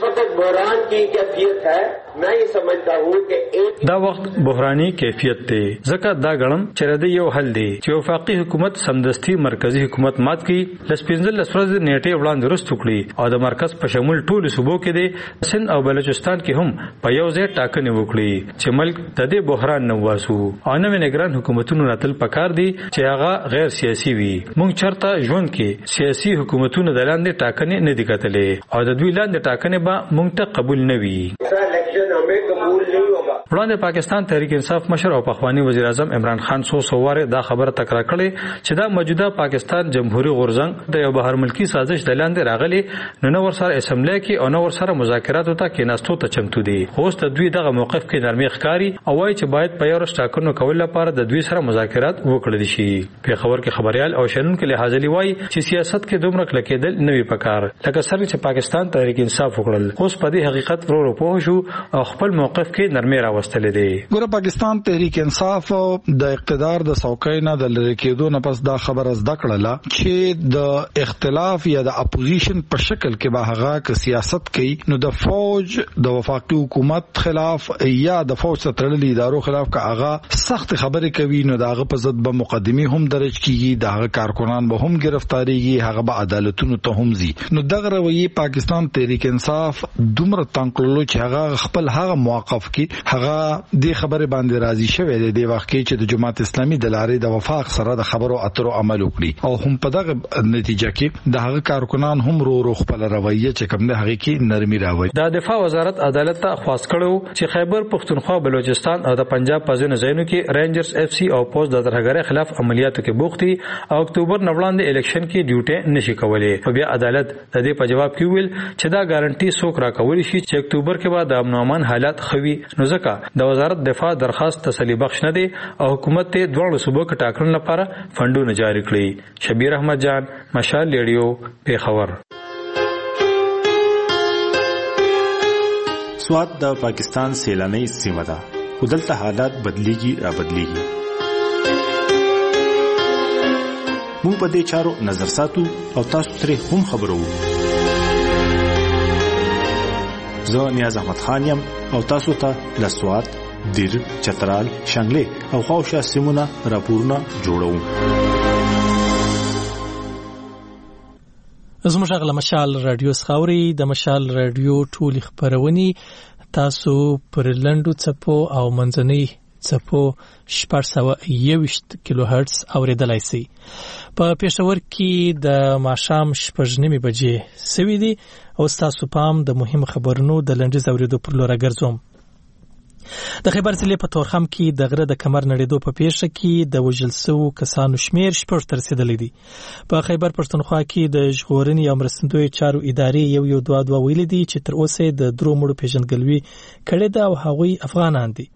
بحران کی کیفیت ہے. میں یہ سمجھتا ہوں کہ دا وخت بحرانی کیفیت دی ځکه دا غړم چې د یو حل دی چې وفاقي حکومت سمدستي مرکزی حکومت مات کړي لسپینځل لسورز نیټه وړاندې رسټو کړي او د مرکز په شمول ټول صوبو کې دی سند او بلوچستان کې هم په یو ځای ټاکنې وکړي چې ملک د دې بحران نه واسو. او نو نگران حکومتونو راتل پکار دي چې هغه غیر سیاسي وي. مونږ چرته ژوند کې سیاسي حکومتونو د لاندې ټاکنې نه دي کتلې او د دوی لاندې ټاکنې به مونږ ته قبول نه وي. وړاندې پاکستان تحریک انصاف مشر او پخوانی وزیر اعظم عمران خان سوواره دا خبره تکرار کړې چې دا موجوده پاکستان جمهوریت غورځنګ د یو بهر ملکی سازش د لاندې راغلي نو ور سره اسمبلی کې او نو ور سره مذاکراتو ته کېناستو ته چمتو دي. اوس د دوی دغه موقف کې نرمي ښکاری او وايي چې باید په یو ورځ ټاکنو کول لپاره د دوی سره مذاکرات وکړل شي. په خبر کې خبريال او شنن کې لحاظلی وايي چې سیاست کې دومره کلکېدل نه وی پکار لکه څنګه چې پاکستان تحریک انصاف وکړل. اوس په دې حقیقت ورو پوه شو او خپل موقف کې نرمي راوستلې دي. ګوره پاکستان تحریک انصاف د اقتدار د څوکۍ نه د لری کېدو نه پس دا خبره زده کړله چې د اختلاف یا د اپوزیشن په شکل کې به هغه ک سیاست کوي نو د فوج د وفاقي حکومت خلاف یا د فوج تړلې ادارو خلاف کا هغه سخت خبرې کوي نو داغه په ضد به مقدمه هم درج کیږي داغه کارکنان به هم گرفتاریږي هغه به عدالتونو ته هم ځي. نو دغه رویه پاکستان تحریک انصاف دومره تنقلو چې هغه خپل هغه موقف کې هغه د خبره باندې راضي شوی دی د وخت کې چې د جماعت اسلامي د لارې د وفاق سره د خبرو اترو عمل وکړي او هم په دغه نتیجه کې د هغه کارکنان هم رو خپل رویه چې کوم نه هغه کې نرمي راوړي. د دفاع وزارت عدالت ته خواست کړو چې خیبر پختونخوا بلوچستان او د پنجاب په ځینو ځایونو کې رینجرز اف سی او پوز د درغړې خلاف عملیاتو کې بوختي او اکتوبر نوړاندې الیکشن کې ډیوټي نشي کولای. په بیا عدالت د دې په جواب کې ویل چې دا ګارانټي څوک راکوي شي چې اکتوبر کې بعد د امن او امان حالات خوي نو ځکه د وزارت دفاع درخواست تسلی بخش نه دی او حکومت ته دوه صوبو کې ټاکنو لپاره فندونه جاری کړي. شبیر احمد جان مشال ریډیو پیښور. سواد د پاکستان سیلاني سیمه ده خو دلته حالات بدلیږي را بدلیږي. موږ په دې چارو نظر ساتو او تاسو ترې هم خبرو. زه نیاز احمد خان یم او تاسو ته لسواد دیر چترال شنگله او خواوشا سیمونه راپورونه جوړوم. زموږ غل مشال رادیو خاوري د مشال رادیو ټول خبرونی تاسو پر لندو چپو او منځنی چپو 421 کیلو هرتز اوریدلای شئ. په پېښور کې د ماښام 9:30 بجې سوي دي او تاسو پام د مهم خبرونو د لنډیز اوریدو پر لور ګرځوم. د خیبر ضلع په تورخم کې د غره د کمر نړیدو په پیښه کې د وژل شوو کسانو شمیر 6 ته رسیدلی دی. په خیبر پښتونخوا کې د ژغورنې او مرستندویه چارو ادارې یو دوه ویلي دي چې تر اوسه د 3 مړو پیژندګلوي کړې ده او هغوی افغانان دي.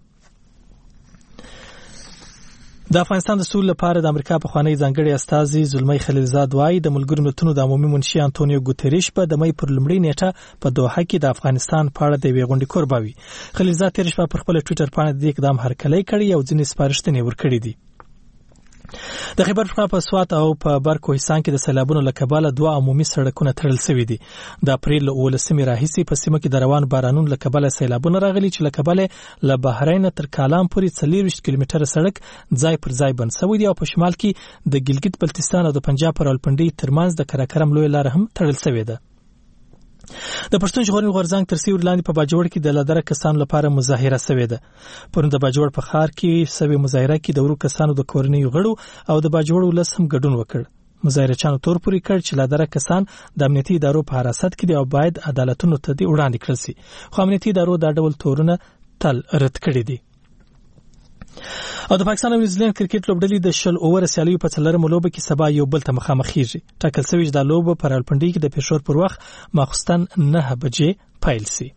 د افغانستان د سولې لپاره د امریکا پخوانی ځانګړي استازي زلمی خلیلزاد وايي د ملګرو ملتونو د عمومي منشي انټونیو ګوتریش په د مې پر لومړۍ نیټه په دوحه کې د افغانستان په اړه د یوې غونډې کوربه وي. خلیلزاد تیر شپه پر خپل ټوئیټر باندې د اقدام هرکلی کړی او ځینې سپارښتنې ورکړې دي. د خیبر پښتونخوا په سوات او په برکوهستان کې د سیلابونو له کبله 2 عمومي سړکونه تړل شوي دي. د اپریل 18 راهیسې په سیمه کې د روان بارانونو له کبله سیلابونه راغلي چې له کبله له بحرین تر کالام پورې 40 کیلومتره سړک ځای پر ځای بند شوی دی او په شمال کې د ګلګت بلتستان او د پنجاب پر راولپنډي ترمنځ د کراکرم لوی لار هم تړل شوې ده. د پښتون ژغورنې غورځنګ تر سیوري لاندې په باجوړ کې د لادره کسانو لپاره مظاهره شوې ده. پرون د باجوړ په ښار کې سوي مظاهره کې د ورو کسانو د کورنیو غړو او د باجوړ ولس هم ګډون وکړ. مظاهرچیانو تور پورې کړ چې لادره کسان د امنیتي ادارو په حراست کې دي او باید عدالتونو ته دي وړاندې کړل شي. خو امنیتي ادارو دا ډول تورونه تل رد کړي دي. او د پاکستان او نیوزیلند کرکټ لوبډلې د 10 اوور سیالیو په څلورمه لوبه کې سبا یو بل ته مخامخېږي. ټاکل شوی د لوبه پر راولپنډي کې د پېښور پر وخت ماخستن 9 بجې پیل شي.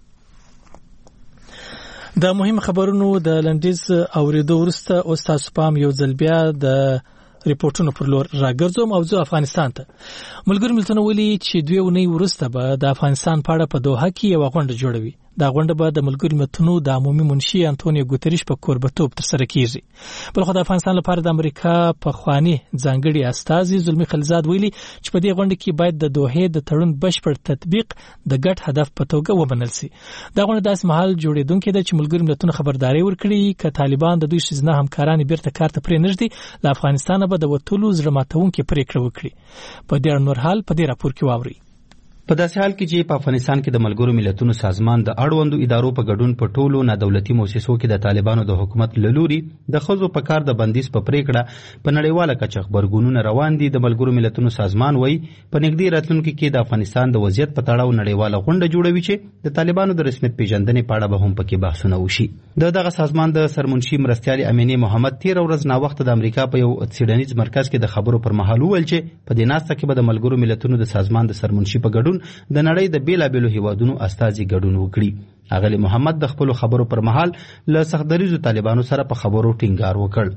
د مهم خبرونو د لنډیز اوریدو وروسته اوس تاسو پام یو ځل بیا د ریپورتونو پر لور راګرځوم او زه افغانستان ته. ملګرو ملتونه ویلي چې 2 اونۍ وروسته به د افغانستان په اړه په دوحه کې یو غونډه جوړوي. دا غونډه به د ملګرو ملتونو د عمومي منشي انټونیو ګوتریش په کوربتوب ترسره کیږي. بلخو د افغانستان لپاره د امریکا پخوانی ځانګړي استازي زلمی خلیلزاد ویلي چې په دې غونډه کې باید د دوحې د تړون بشپړ تطبیق د ګډ هدف په توګه ومنل شي. دا غونډه داسې مهال جوړېدونکې ده چې ملګرو ملتونو خبرداري ورکړي چې طالبان د دوی شزنه همکاران بیرته کار ته پرې نږدې له افغانستان به د وټولو زړه ماتونکې پریکړه وکړي. په دې نور حال په دې راپور کې واوري. په داسې حال کې چې په افغانستان کې د ملګرو ملتونو سازمان د اړوندو ادارو په ګډون په ټولو نادولتي مؤسسو کې د طالبانو د حکومت لوري د ښځو په کار د بندیز په پریکړه په نړیواله کچه خبرګونونه روان دي. د ملګرو ملتونو سازمان وایي په نږدې راتلونکي کې د افغانستان د وضعیت په تړاو نړیواله غونډه جوړوي چې د طالبانو د رسمیت پیژندنې په اړه به هم پکې بحثونه وشي. دغه سازمان د سرمنشي مرستیال امینه محمد 13 ورځ نا وخت د امریکا په یو څېړنیز مرکز کې د خبرو پر مهال وویل چې په دې ناسته کې به د ملګرو ملتونو د سازمان د سرمنشي په ګډون د نړۍ د بیلابېلو هیوادونو استازي ګډون وکړي. اغلی محمد د خپل خبرو پر مهال له سختدریزو طالبانو سره په خبرو ټینګار وکړ.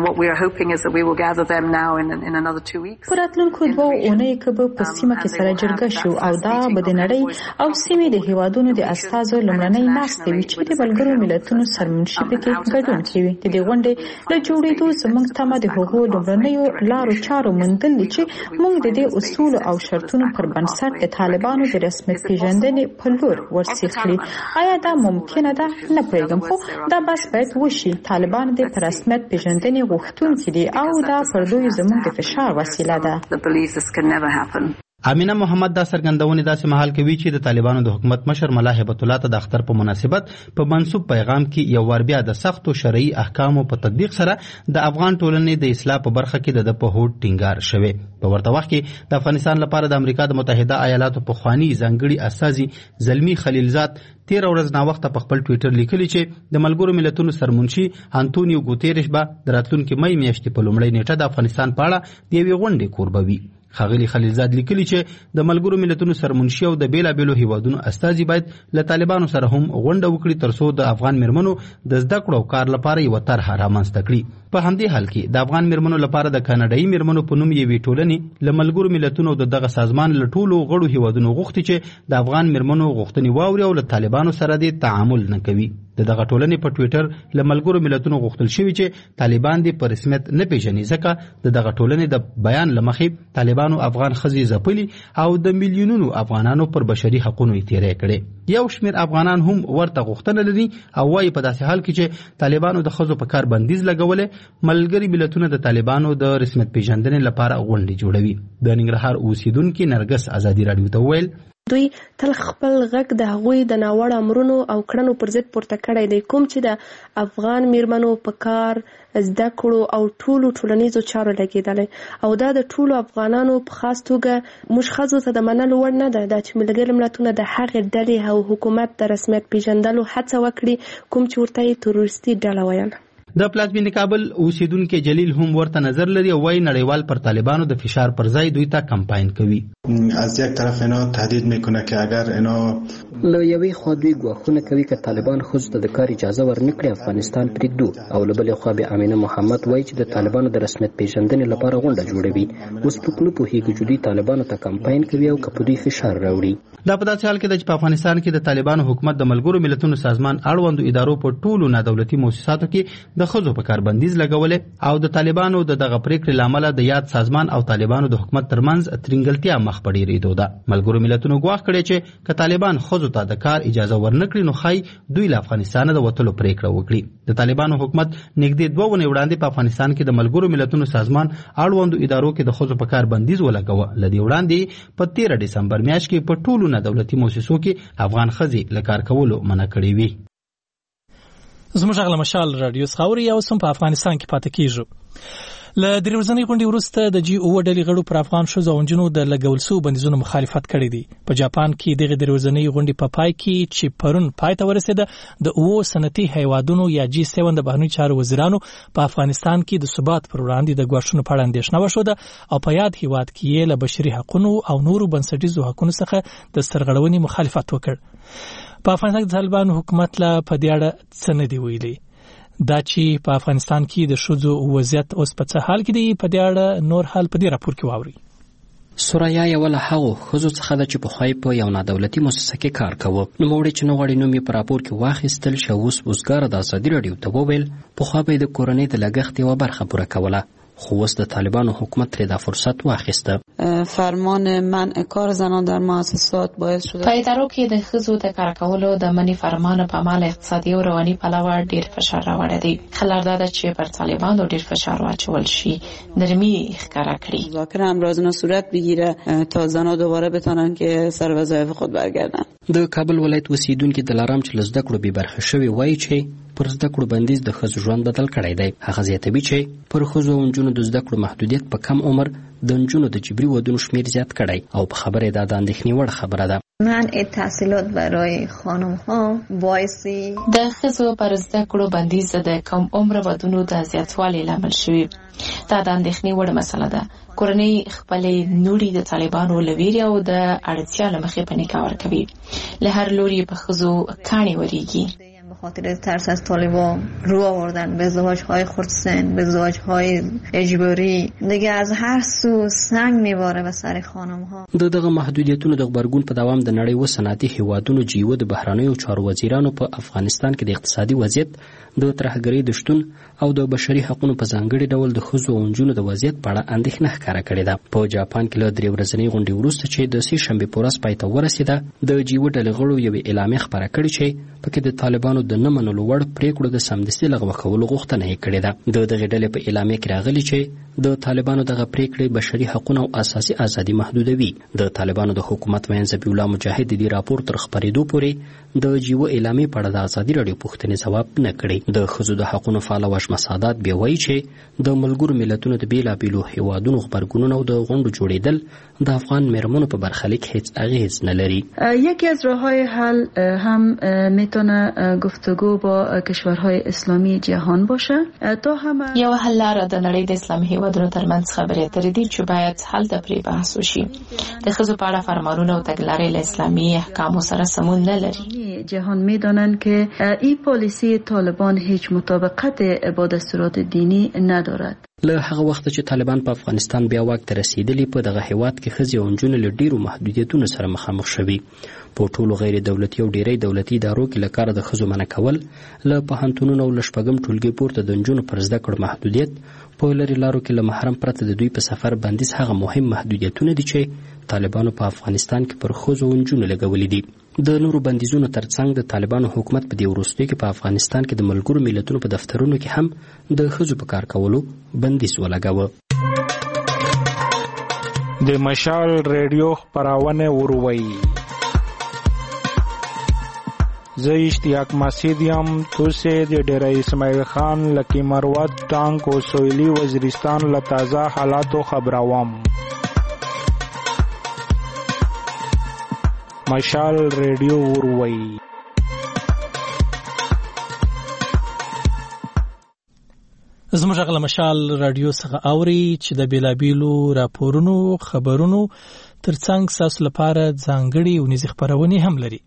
په راتلونکو 2 اونۍ کې به په سیمه کې سره جرګه شو او دا به د نړۍ او سیمې د هیوادونو د استازو لومړنۍ ناستې وي چې د ملګرو ملتونو سرمنشي کې ګډون کوي. د دې غونډې له جوړېدو زموږ تمه د هغو لومړنیو لارو چارو موندل دي چې موږ د دې اصول او شرطونو پر بنسټ د طالبانو د رسمیت پیژندنې په لور ورسېخلي. آیا دا ممکنه ده؟ نه پوهیږم، خو دا بس باید وشي. طالبان د رسمیت پیژندنې غوښتونکي دي او دا پر دوی زموږ د فشار وسیله ده. امینه محمد دا څرګندونې داسې مهال کوي چې د طالبانو د حکومت مشر ملا هیبت الله ته د اختر په مناسبت په منسوب پیغام کې یو ور بیا د سختو شرعي احکامو په تطبیق سره د افغان ټولنې د اصلاح په برخه کې د په هوډ ټینګار شوی. په ورته وخت کې د افغانستان لپاره د امریکا د متحده ایالاتو پخوانی ځانګړي استازي زلمی خلیلزاد 13 ورځ نا وخت په خپل ټوئیټر لیکلي چې د ملګرو ملتونو سرمنشي انټونیو ګوتریش به د راتلونکي مې میاشتې په لومړۍ نیټه د افغانستان په اړه د یوې غونډې کوربه وي. ښاغلي خلیلزاد لیکلي چې د ملګرو ملتونو سرمنشي او د بیلابېلو هیوادونو استازي باید له طالبانو سره هم غونډه وکړي ترڅو د افغان میرمنو د زده کړو او کار لپاره یو طرحه رامنځته کړي. په همدې حال کې د افغان میرمنو لپاره د کاناډایي میرمنو په نوم یوې ټولنې له ملګرو ملتونو د دغه سازمان له ټولو غړو هیوادونو غوښتي چې د افغان میرمنو غوښتنې واوري او له طالبانو سره د تعامل نه کوي. دغه ټولنې په ټوئیټر له ملګرو ملتونو غوښتل شوی چې طالبان دې په رسمیت نه پیژني ځکه دغه ټولنې د بیان لمخې طالبانو افغان ښځې ځپلي او د میلیونونو افغانانو پر بشري حقونو یې تیری کړی. یو شمېر افغانان هم ورته غوښتنه لري او وایي په داسې حال کې چې طالبانو د ښځو په کار بندیز لګولی ملګري ملتونه د طالبانو د رسمیت پیژندنې لپاره غونډې جوړوي. د ننګرهار اوسیدونکي نرګس ازادي راډیو ته وویل دوی تل خپل غږ د هغوی د ناوړه امرونو او کړنو پر ضد پورته کړی دی، کوم چې د افغان میرمنو په کار، زده کړو او ټولو ټولنیزو چارو لګېدلی، او دا د ټولو افغانانو په خاص توګه موږ ښځو ته د منلو وړ نه ده چې ملګري ملتونه د هغې ډلې او حکومت د رسمیت پیژندلو هڅه وکړي کوم چې ورته یې تروریستي ډله ویل. د پلازمینې کابل اوسیدونکو جلیل هم ورته نظر لري او وايي نړیوال پر طالبانو د فشار پر ځای دوی ته کمپاین کوي. از یک طرف اینا تهدید میکنه که اگر اینا له یوې خوا دوی ګواښونه کوي که طالبان ښځو ته د کار اجازه ورنکړي افغانستان پرېږدو، او له بلې خوا بیا امینه محمد وایي چې د طالبانو د رسمیت پیژندنې لپاره غونډه جوړوي. اوس پوک نه پوهېږي چې دوی طالبانو ته کمپاین کوي او که په دوی فشار راوړي. دا په داسې حال کې ده چې په افغانستان کې د طالبانو حکومت د ملګرو ملتونو سازمان اړوندو ادارو په ټولو نادولتي مؤسساتو کې د ښځو په کار بندیز لګولې، او د طالبانو دغه پریکړې لامل د یاد سازمان او طالبانو د حکومت ترمنځ ترنګلتیا مخ په ډیرېدو ده. ملګرو ملتونو ګواښ کړی چې که طالبان ښځو ته د کار اجازه ورنکړي نو ښایي دوی له افغانستانه د وتلو پریکړه وکړي. د طالبانو حکومت نږدې 2 ونې وړاندې په افغانستان کې د ملګرو ملتونو سازمان اړوندو ادارو کې د ښځو په کار بندیز ولګاوه. له دې وړاندې په 13 ډسمبر میاشت کې په ټولو نادولتي مؤسسو کې افغان ښځې له کار کولو منع کړې وي. زموږ غږ له مشال رادیو څخه اوري او سم په افغانستان کې پاتې کیږو. له درې ورځنۍ غونډې وروسته د جی 7 ډلې غړو پر افغان ښځو او نجونو د لګول شویو بندیزونو مخالفت کړی دی. په جاپان کې دغه درې ورځنۍ غونډې په پای کې چې پرون پای ته ورسېده د 7 صنعتي هیوادونو یا جی 7 د بهرنیو چارو وزیرانو په افغانستان کې د ثبات پر وړاندې د ګواښونو په اړه اندېښنه وښوده او په یاد هیواد کې یې له بشري حقوقو او نورو بنسټیزو حقوقو څخه د سرغړونې مخالفت وکړ. په افغانستان کې د طالبانو حکومت لا په دې اړه څه نه دی ویلي. دا چې په افغانستان کې د ښځو وضعیت اوس په څه حال کې دی، په دې اړه نور حال په دې راپور کې واورئ. سوریا یو له هغو ښځو څخه ده چې پخوای په یو نادولتي مؤسسه کې کار کاوه. نوموړی چې نه غواړي نوم یې په راپور کې واخیستل شي، اوس وزګاره د ازادي راډیو ته وویل پخوا به یې د کورنۍ د لګښت یوه برخه پوره کوله، خو اوس د طالبانو حکومت ترې دا فرصت واخیسته. فرمان منع کار زنان در مؤسسات باعث شده په ادارو کې د ښځو د کار کولو د منع فرمان په عمل اقتصادي او رواني پلوه ډیر فشار راوړی دی. خلک دا چې پر طالبانو ډیر فشار واچول شي نرمي ښکاره کړي. مذاکره هم رازنا صورت بگیره تا زنان دوباره بتونن که سر وظایف خود برگردن. د کابل ولایت اوسیدونکي دلارام چې له زده کړو بې برخې شوي وایي چې پر زده کړو بندیز د ښځو ژوند بدل کړی دی. هغه زیاتوي چې پر ښځو او نجونو د زده کړو محدودیت په کم عمر د نجونو د جبري ودونو شمیر زیات کړی او په خبره دا د اندېښنې وړ خبره ده. منع تحصیلات برای خانم ها باعثی د ښځو پر زده کړو بندیز د کم عمر ودونو د زیاتوالي لامل شوی. دا د اندېښنې وړ مسله ده. کورنۍ خپلې نوري د طالبانو له ویرې او د اړتیا له مخې په نکاح ورکوي. له هر لوري په ښځو کاڼي وریږي. به خاطر ترس از طالبان رو آوردن به ازدواج‌های خردسن، به ازدواج‌های اجباری، دیگه از هر سو سنگ میباره به سر خانم‌ها. دغه محدودیتونو د غبرګون په دوام د نړۍ و صنعتي هیوادونو جیو د بهرنیو چارو وزیرانو په افغانستان کې د اقتصادي وضعیت، د ترهګرۍ د شتون او د بشري حقوقو په ځانګړي ډول د ښځو او نجونو د وضعیت په اړه اندېښنه ښکاره کړې ده. په جاپان کې له 3 ورځنۍ غونډې وروسته چې د سې شنبې په ورځ پای ته ورسېده، د جیو ډلې غړو یوې اعلامیه خپره کړې چې پکې د طالبانو د نه منلو وړ پریکړو د سمدستي لغوه کولو غوښتنه یې کړې ده. د دغې ډلې په اعلامیه کې راغلي چې د طالبانو دغه پریکړې بشري حقوق او اساسي ازادي محدودوي. د طالبانو د حکومت وین ذبیح الله مجاهد د راپور تر خبرېدو پورې د جیو اعلامیه په اړه د ازادي راډیو پوښتنې ځواب نه کړي. د ښځو د حقوقو فعال وشمه سادات بیا وایي چې د ملګرو ملتونو د بیلابیلو هیوادونو خبرګونونه او د غونډو جوړېدل د افغان مېرمنو په برخلیک هیڅ اغیز نه لري. یکی از راه‌های حل هم میتونه گفتگو با کشورهای اسلامی جهان باشه. تا هم یو حل لاره د نړۍ د اسلامي هیوادونو ترمنځ خبرې اترې دي چې باید هلته پرې بحث وشي. د ښځو په اړه فرمانونه او تګلارې له اسلامي احکامو سره سمون نه لري. جهان میدانند که این پالیسی طالبان هیچ مطابقت با دستورات دینی ندارد. له هغه وخت چې طالبان په افغانستان بیا واک ته رسیدلی، په دغه هیواد کې ښځې او نجونې له ډیرو محدودیتونو سره مخامخ شوي. په ټولو غیر دولتي او ډیری دولتي ادارو کې له کاره د ښځو منع کول، له پوهنتونونو او له شپږم ټولګي پورته د نجونو پر زده کړو محدودیت، په لرې لارو کې له محرم پرته د دوی په سفر بندیز هغه مهم محدودیتونه دي چې طالبانو په افغانستان کې پر ښځو او نجونو لګولي دي. د نورو بندیزونو ترڅنګ د طالبانو حکومت په دې وروستیو کې په افغانستان کې د ملګرو ملتونو په دفترونو کې هم د ښځو په کار کولو بندیز ولګاوه. د مشال ریډیو خپرونه وروي زه اشتیاق مسعود یم. توسې د ډېر اسماعیل خان لکی مروت ټانک او سویلی وزیرستان له تازه حالاتو خبروم. مشال ریډیو وروي. زموږ غل مشال رادیو څخه اوري چې د بیلابیلو راپورونو خبرونو ترڅنګ تاسو لپاره ځانګړي ونیزي خبرونه هم لري.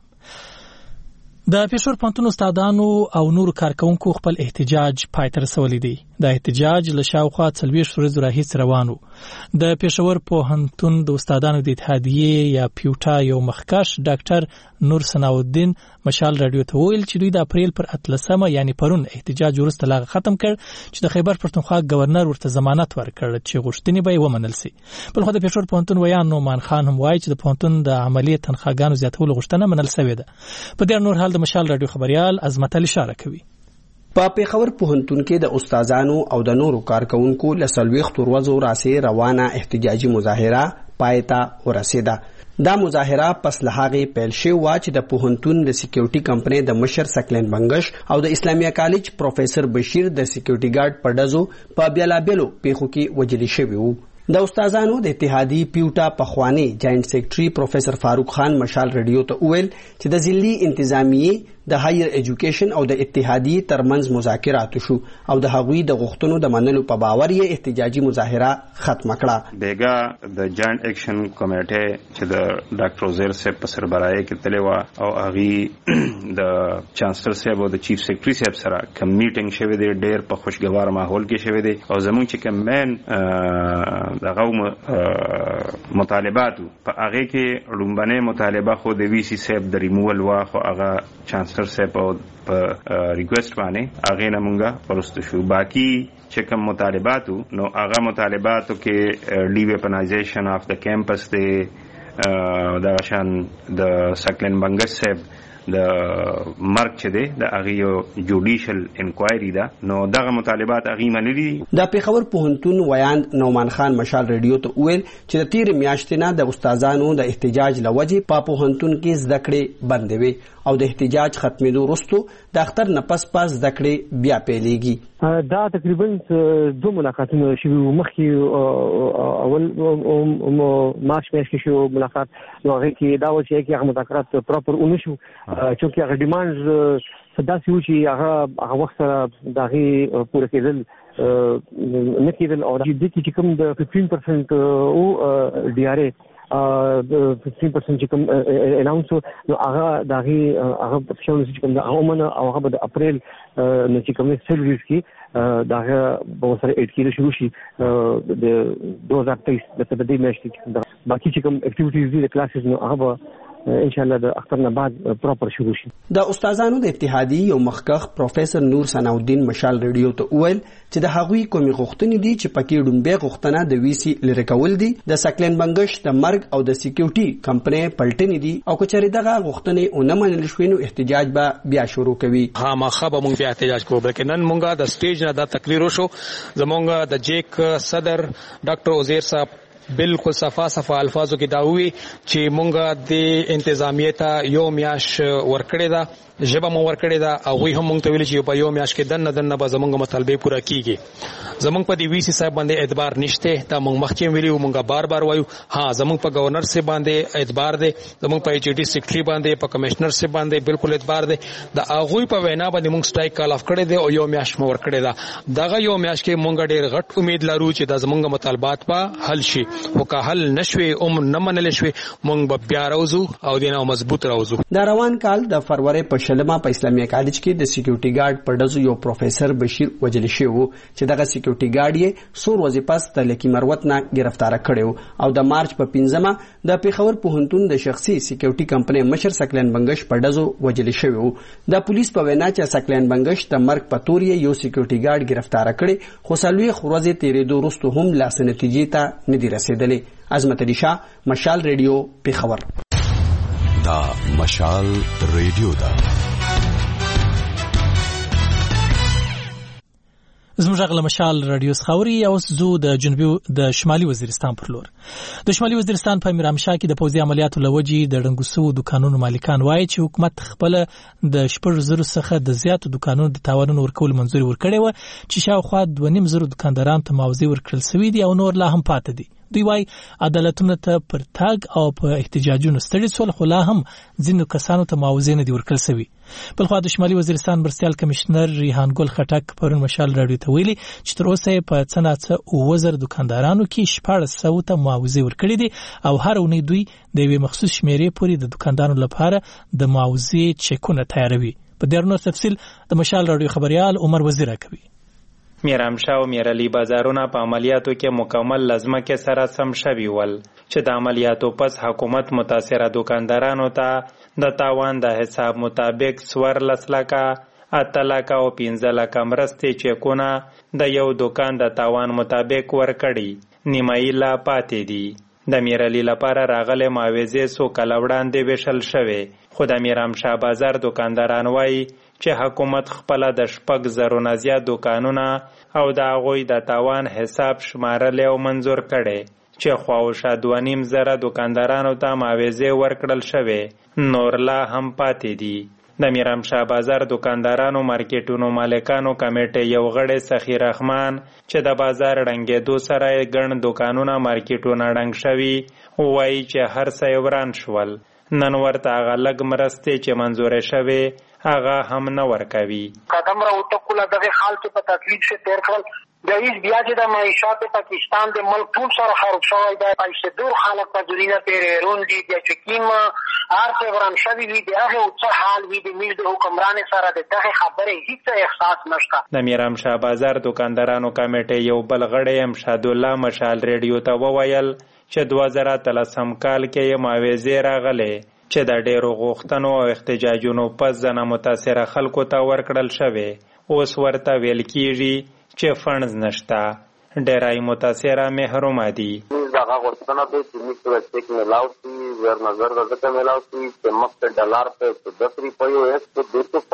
د پېښور پوهنتون استادانو او نور کارکونکو خپل احتجاج پای ته رسولی دی. د احتجاج له شاوخوا 40 ورځې راهیسې روان و. د پېښور پوهنتون د استادانو د اتحادیې یا پیوټا یو مخکښ ډاکټر نور ثناءالدین مشال رادیو ته ویل چې دوی د اپریل پر 13 یعنی پرون احتجاج وروسته لاغه ختم کړ چې د خیبر پښتونخوا گورنر ورته ضمانت ورکړ چې غوښتنې به ومنل شي. بل خو د پېښور پوهنتون ویان نومان خان هم وایي چې د پوهنتون د عملی تنخواګانو زیاتولو غوښتنه منل شوې ده. په دې نور حال د مشال رادیو خبريال عظمت علي اشاره کوي. په پېښور پوهنتون کې د استادانو او د نورو کارکونکو له 40 ورځو راځي روانه احتجاجي مظاهره پایته ورسیده. دا مظاهره پس له هغې پیل شوې وه چې د پوهنتون د سکیورټي کمپنۍ د مشر سکلین بنګش او د اسلامیا کالج پروفیسور بشیر د سکیورټي ګارد په ډزو په بیلابیلو پیښو کې وژل شوي وو. د استادانو د اتحادی پیوټا پخوانی جاینټ سیکریټري پروفیسور فاروق خان مشال رادیو ته ویل چې د ضلعي انتظامیه د هایر ایجوکیشن او د اتحادی ترمنځ مذاکرات شو او د هغوی د غوښتنو د منلو په باور یې احتجاجي مظاهره ختم کړه. بیګا د جاینټ اکشن کمیټه چې د ډاکټر وزیر صاحب په سربراهي کې تللی و او هغه د چانسلر صاحب او د چیف سیکریټري صاحب سره کوم میټینګ شوی دی ډېر په خوشګوار ماحول کې شوی دی او زموږ چې کوم مین دغه مطالباتو په هغه کې لومبنه مطالبه خو د وی سی صاحب د ریموول وا خو هغه چانسلر صاحب په ریکوست باندې هغه نه مونږه پرست شو. باقی چې کوم مطالباتو نو هغه مطالباتو کې ډی ویپنایزیشن اف د کیمپس دی دا شان د سکلین بنګش صاحب د مرګ چې دی د هغه یو جوډیشل انکوایری ده نو دغه مطالبات هغه منلي. د پېښور پوهنتون ویاند نومان خان مشال رادیو ته ویل چې د تیر میاشتې نه د استادانو د احتجاج لوجې په پوهنتون کې زده کړې بندې وي او د احتجاج ختمېدو وروسته د اختر نه پس زده کړې بیا پیلېږي. دا تقریبا 2 ملاقاتونه شوي مخکې اول مارچ میاشت کې شو ملاقات نو هغه کې دا و چې هغه مذاکرات پراپر ونه شو چونکې هغه ډیمانډز داسې و چې هغه وخت سره د هغې پوره کېدل نه کېدل او د دې چې کوم د 15% او ډي آر اے 15% چې کوم اناونس نو هغه د هغه په شاوله چې کوم د اومنه او هغه د اپریل نو چې کوم سرویس کې دا به سره 8 کې شروع شي د 2023 د تبدیل میاشتې باقي چې کوم اکټیویټیز دي د کلاسز نو هغه ان شاء الله د اختر نه بعد پراپر شروع شي. د استادانو د اتحادیې یو مخکښ پروفیسور نور ثناءالدین مشال رادیو ته ویل چې د هغوی کومې غوښتنې دي چې پکې ډومبه غوښتنه د وی سی لری کول دي د سکلین بنګش د مرګ او د سکیورټي کمپنۍ پلټنې دي او کچري دغه غوښتنې اونې منل شوې نو احتجاج به بیا شروع کوي. خامخا به موږ بیا احتجاج کوو بلکې نن موږ د سټیج نه دا تقریر وشو زموږ د جیک صدر ډاکټر وزیر صاحب بالکل صفا الفاظو کې دا وی چې مونږه د انتظامیه ته یو میاش ورکړی دا ژبه مو ورکړی دا او هم مونږ ته ویل چې په یو میاش کې دنه به زمونږ مطالبه پوره کیږي. زمونږ په دی وی سی صاحب باندې اعتبار نشته دا مونږ مخکې ویلو مونږه بار وایو ها زمونږ په گورنر صاحب باندې اعتبار دی زمونږ په ایچ ډی سیکریټری باندې په کمشنر صاحب باندې بالکل اعتبار دی دا هغه په وینا باندې مونږ سټرایک کال اف کړی دی او یو میاش مو ورکړی دا دغه یو میاش کې مونږ ډېر غټ امید لرو چې دا زمونږ مطالبات په حل شي او که حل نشوي نه منل شوي مونږ به بیا راوځو او دینه مضبوط راوځو. د روان کال د فروری په شلمه په اسلامیا کالج کې د سکیورټي ګارد په ډزو یو پروفیسور بشیر وژل شوی و چې دغه سکیورټي ګارد یې څو ورځې پس د لکی مروت نه گرفتار کړی او د مارچ په 15مه د پېښور پوهنتون د شخصي سکیورټي کمپنۍ مشر سکلین بنګش په ډزو وژل شوی و. د پولیس په وینا چې سکلین بنګش د مرګ په تور یو سکیورټي ګارد گرفتار کړی خو سلوي ورځې تیرېدو وروسته هم لاس نتیجې ته نه دی رسیدلی. عظمت علي شاه مشال ریډیو پېښور. دا مشال ریډیو دا زموږ غل مشال رادیو خاوري او زو د شمالي وزیرستان پر لور د شمالي وزیرستان په میرامشاه کې د پوځي عملیاتو لوجي د ډنګوسو دکانونو مالکان وایي چې حکومت خپل د 10,000 څخه د زیاتو دکانونو د تاوانونو ورکول منځوري ورکړي و چې شاوخوا 2,500 دکانداران ته معاوضه ورکړل شوې دي او نور لا هم پاتې دي. دوی وايي عدالتونه ته پر تاګ او په احتجاجونو ستړي سول خو لا هم ځینو کسانو ته معاوضه نه دي ورکړل شوې. بلخو د شمالي وزیرستان مرستیال کمشنر ریحان ګل خټک پرون مشال راډیو ته ویلي چې تر اوسه په څناڅه 2000 دکاندارانو کې 1400 ته معاوضه ورکړي دي او هر اونۍ دوی د یوې مخصوص شمیرې پورې د دکاندارانو لپاره د معاوضه چکونه تیاروي. په دې اړه تفصیل د مشال راډیو خبريال عمر وزیر کوي. میرامشاه او میرعلی بازارونه په عملیاتو کې مکمل لازمه کې سره سم شوي ول چې د عملیاتو پس حکومت متاثره دکاندارانو ته د تاوان د حساب مطابق 14 لکه 8 لکه او 15 لکه مرستې چکونه د یو دکان د تاوان مطابق ورکړي. نیمایي لا پاتې دي. د میرعلی لپاره راغله معاوضه سو کله وړاندې وشل شوه خو د میرامشاه بازار دکانداران وایي چې حکومت خپل د 6,000 نه زیات دکانونه او د هغوی د تاوان حساب شمارل او منظور کړي چې خواوشه 2,500 دکاندارانو ته معاوضه ورکړل شوه نور لا هم پاتې دي. د میرامشاه بازار دکاندارانو مارکیټونو مالکانو کمیټې یو غړی سخی رحمان چې د بازار ړنګېدو سره ګڼ دکانونه مارکیټونه ړنګ شوي وایي چې هر څه وران شول. نن ورته هغه لږ مرستې چې منظور شوي هغه هم نه ورکوي. قدم را وټکوله دغه حال کې په تکلیف سے تیر کړل د هیڅ بیا چې د معیشت پاکستان د ملک ټول سره خراب شوی دی. پیسې دور خلک په ځینې پیرون دي د چکیم هر څه وران شوي وي د هغه څه حال وي د میز د حکمران سره د دغه خبرې هیڅ احساس نشته. د میرامشاه بازار دکاندارانو کمیټې یو بل غړی امشاد الله مشال ریډیو ته وویل چې 2013 کال کې یې معاوضه راغله چې د ډیرو غوښتنو او احتجاجونو پس ځنه متاثره خلکو ته ورکړل شوی. اوس ورته ویل کیږي چې فنډز نشته. ډیرای متاثره محروم دي. دغه غوښتنه ده چې موږ ته چیک ملاو شي ور نظر راځي ملاو شي چې مخ ډالر په 10 روپیو اس په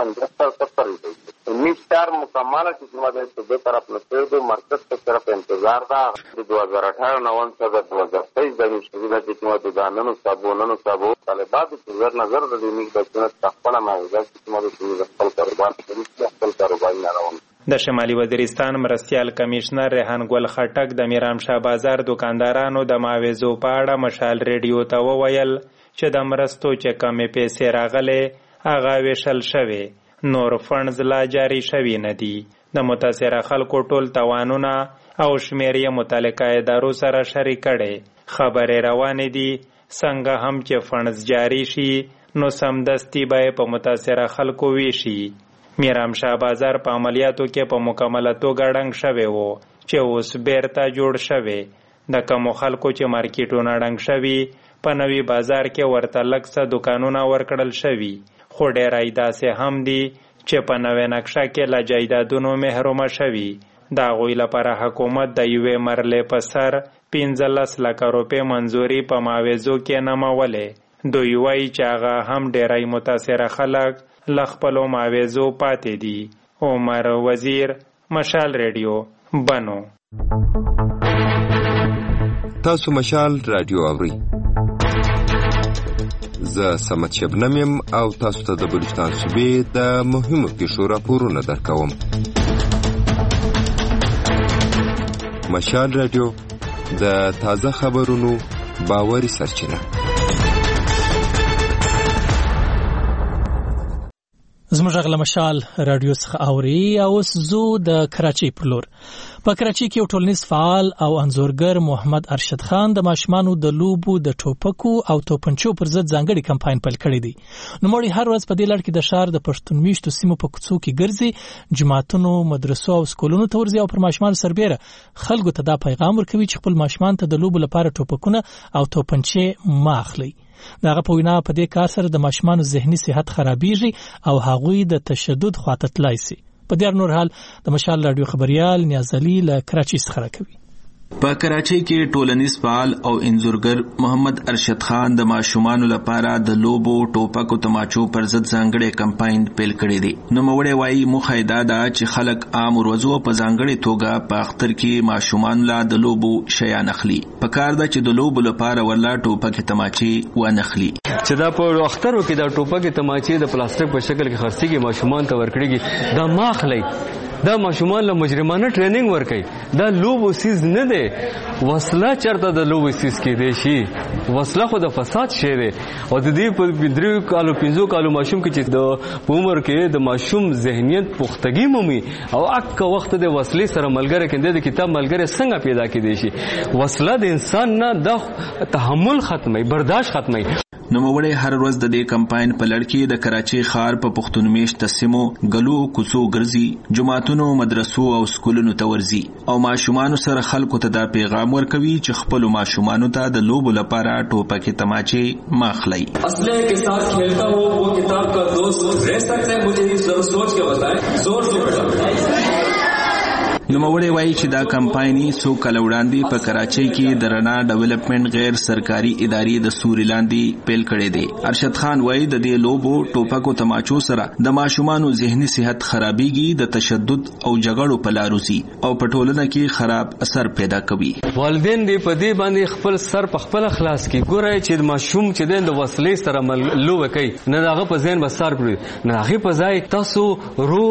275 روپیو میشتر مکمل چې موږ د دې طرف نه د مرکز په طرف انتظار ده. د 2018 نوون څخه 2023 د مشروعیت چې موږ د قانونو صاحبونو طالبات چې ور نظر د دې د څنګه خپل معاوضه چې موږ د خپل کاروبار په خپل کاروبار نه راوړو. د شمالي وزیرستان مرستیال کمشنر ریحان ګل خټک د میرامشاه بازار دکاندارانو د معاوضو په اړه مشال ریډیو ته وویل چې د مرستو چې کمې پیسې راغلې هغه ویشل شوی نور فنډز لا جاری شوي نه دي. د متاثره خلکو ټول توانونه او شمیرې متعلقه ادارو سره شریک کړي. خبرې روانې دي څنګه هم چې فنډز جاری شي نو سمدستي به په متاثره خلکو ویشي. میرامشاه بازار په عملیاتو کې په مکمله توګه ړنګ شوی وو چې اوس بیرته جوړ شوی. د کومو خلکو چې مارکیټونه ړنګ شوي په نوي بازار کې ورته لږ څه دکانونه ورکړل شوي خو ډیرای داسې هم دي چې په نوې نقشه کې له جایدادونو محرومه شوي. د هغوی لپاره حکومت د یوې مرلې په سر 15 لکه روپۍ منظوري په معاوضو کې نمولې. دوی وایي چې هغه هم ډیرای متاثره خلک له خپلو معاوضو پاتې دي. عمر وزیر مشال ریډیو بنو. تاسو مشال رادیو اورئ. زه سمت شبنم یم او تاسو ته د بلوچستان صوبې د مهمو پیښو راپورونه درکوم. مشال رادیو د تازه خبرونو باوري سرچینه. زموږ غل مشال رادیو څخه اوري او زو د کراچۍ پر لور. په کراچۍ کې یو ټولنیز فعال او انځورګر محمد ارشد خان د ماشومانو د لوبو د ټوپکو او توپنچو پر ضد ځانګړي کمپاین پیل کړی دی. نوموړی هر ورځ په دې لړ کې د ښار د پښتون میشتو سیمو په کوڅو کې ګرځي، جماعتونو، مدرسو او سکولونو ته ورځي او پر ماشومانو سربېره خلکو ته دا پیغام ورکوي چې خپل ماشومان ته د لوبو لپاره ټوپکونه او توپنچې مه اخلئ. دغه په وینا په دې کار سره د ماشومانو ذهني صحت خرابېږي او هغوی د تشدد خواته تلای شي. په دې نور حال د مشال رادیو خبريال نیازعلی له کراچۍ څخه راکوي. په کراچۍ کې ټولنیز فعال او انځورګر محمد ارشد خان د ماشومانو لپاره د لوبو ټوپکو تماچو پر ضد ځانګړی کمپاین پیل کړی دی. نوموړی وایي موخه دا ده چې خلک عام ورځو په ځانګړې توګه په اختر کې ماشومانو له د لوبو شیان اخلي. پکار ده چې د لوبو لپاره ورلا ټوپکې تماچې ونخلي. چې دا په اخترو کې دا ټوپکې تماچې د پلاستیک په شکل کې خرڅېږي ماشومان ته ورکړي دا ماخلی دا ماشومان له مجرمانه ټریننګ ورکړي. دا لوبو سیز نه دی. وسله چرته د لوبو سیز کې دی شي وسله خو د فساد شی دی او د دې په 3 کالو 5 کالو ماشوم کې چې د عمر کې د ماشوم ذهنیت پختګي مومي او اک وخت د وسلې سره ملګری کېند د کتاب ملګری څنګه پیدا کېدی شي. وسله د انسان نه د تحمل ختمي برداشت ختمي. نوموړی هر ورځ د دې کمپاین په لړ کې د کراچۍ ښار په پښتون میشت سیمو ګلو کوڅو ګرځي جماعتونو مدرسو او سکولونو ته ورځي او ماشومانو سره خلکو ته دا پیغام ورکوي چې خپل ماشومانو ته د لوبو لپاره ټوپکې تماچې ماخلي. اسلحے کے ساتھ کھیلتا ہو وہ کتاب کا دوست رہ سکتا ہے مجھے ضرور سوچ کے بتائیں زور سے بیٹا. نوموړی وایي چې دا کمپایني څو کاله وړاندې په کراچۍ کې د رڼا ډیولپمنٹ غیر سرکاري ادارې د سوري لاندې پیل کړی دی. ارشد خان وایي د دې لوبو ټوپکو تماچو سره د ماشومانو ذهني صحت خرابېږي د تشدد او جګړو په لار وځي او په ټولنه کې خراب اثر پیدا کوي. والدین دې په دې باندې خپل سر په خپل خلاص کې ګورای چې ماشوم چې د وسلې سره لوبه کوي نه هغه په ذهن بسار کړی نه هغه په ځای تاسو رو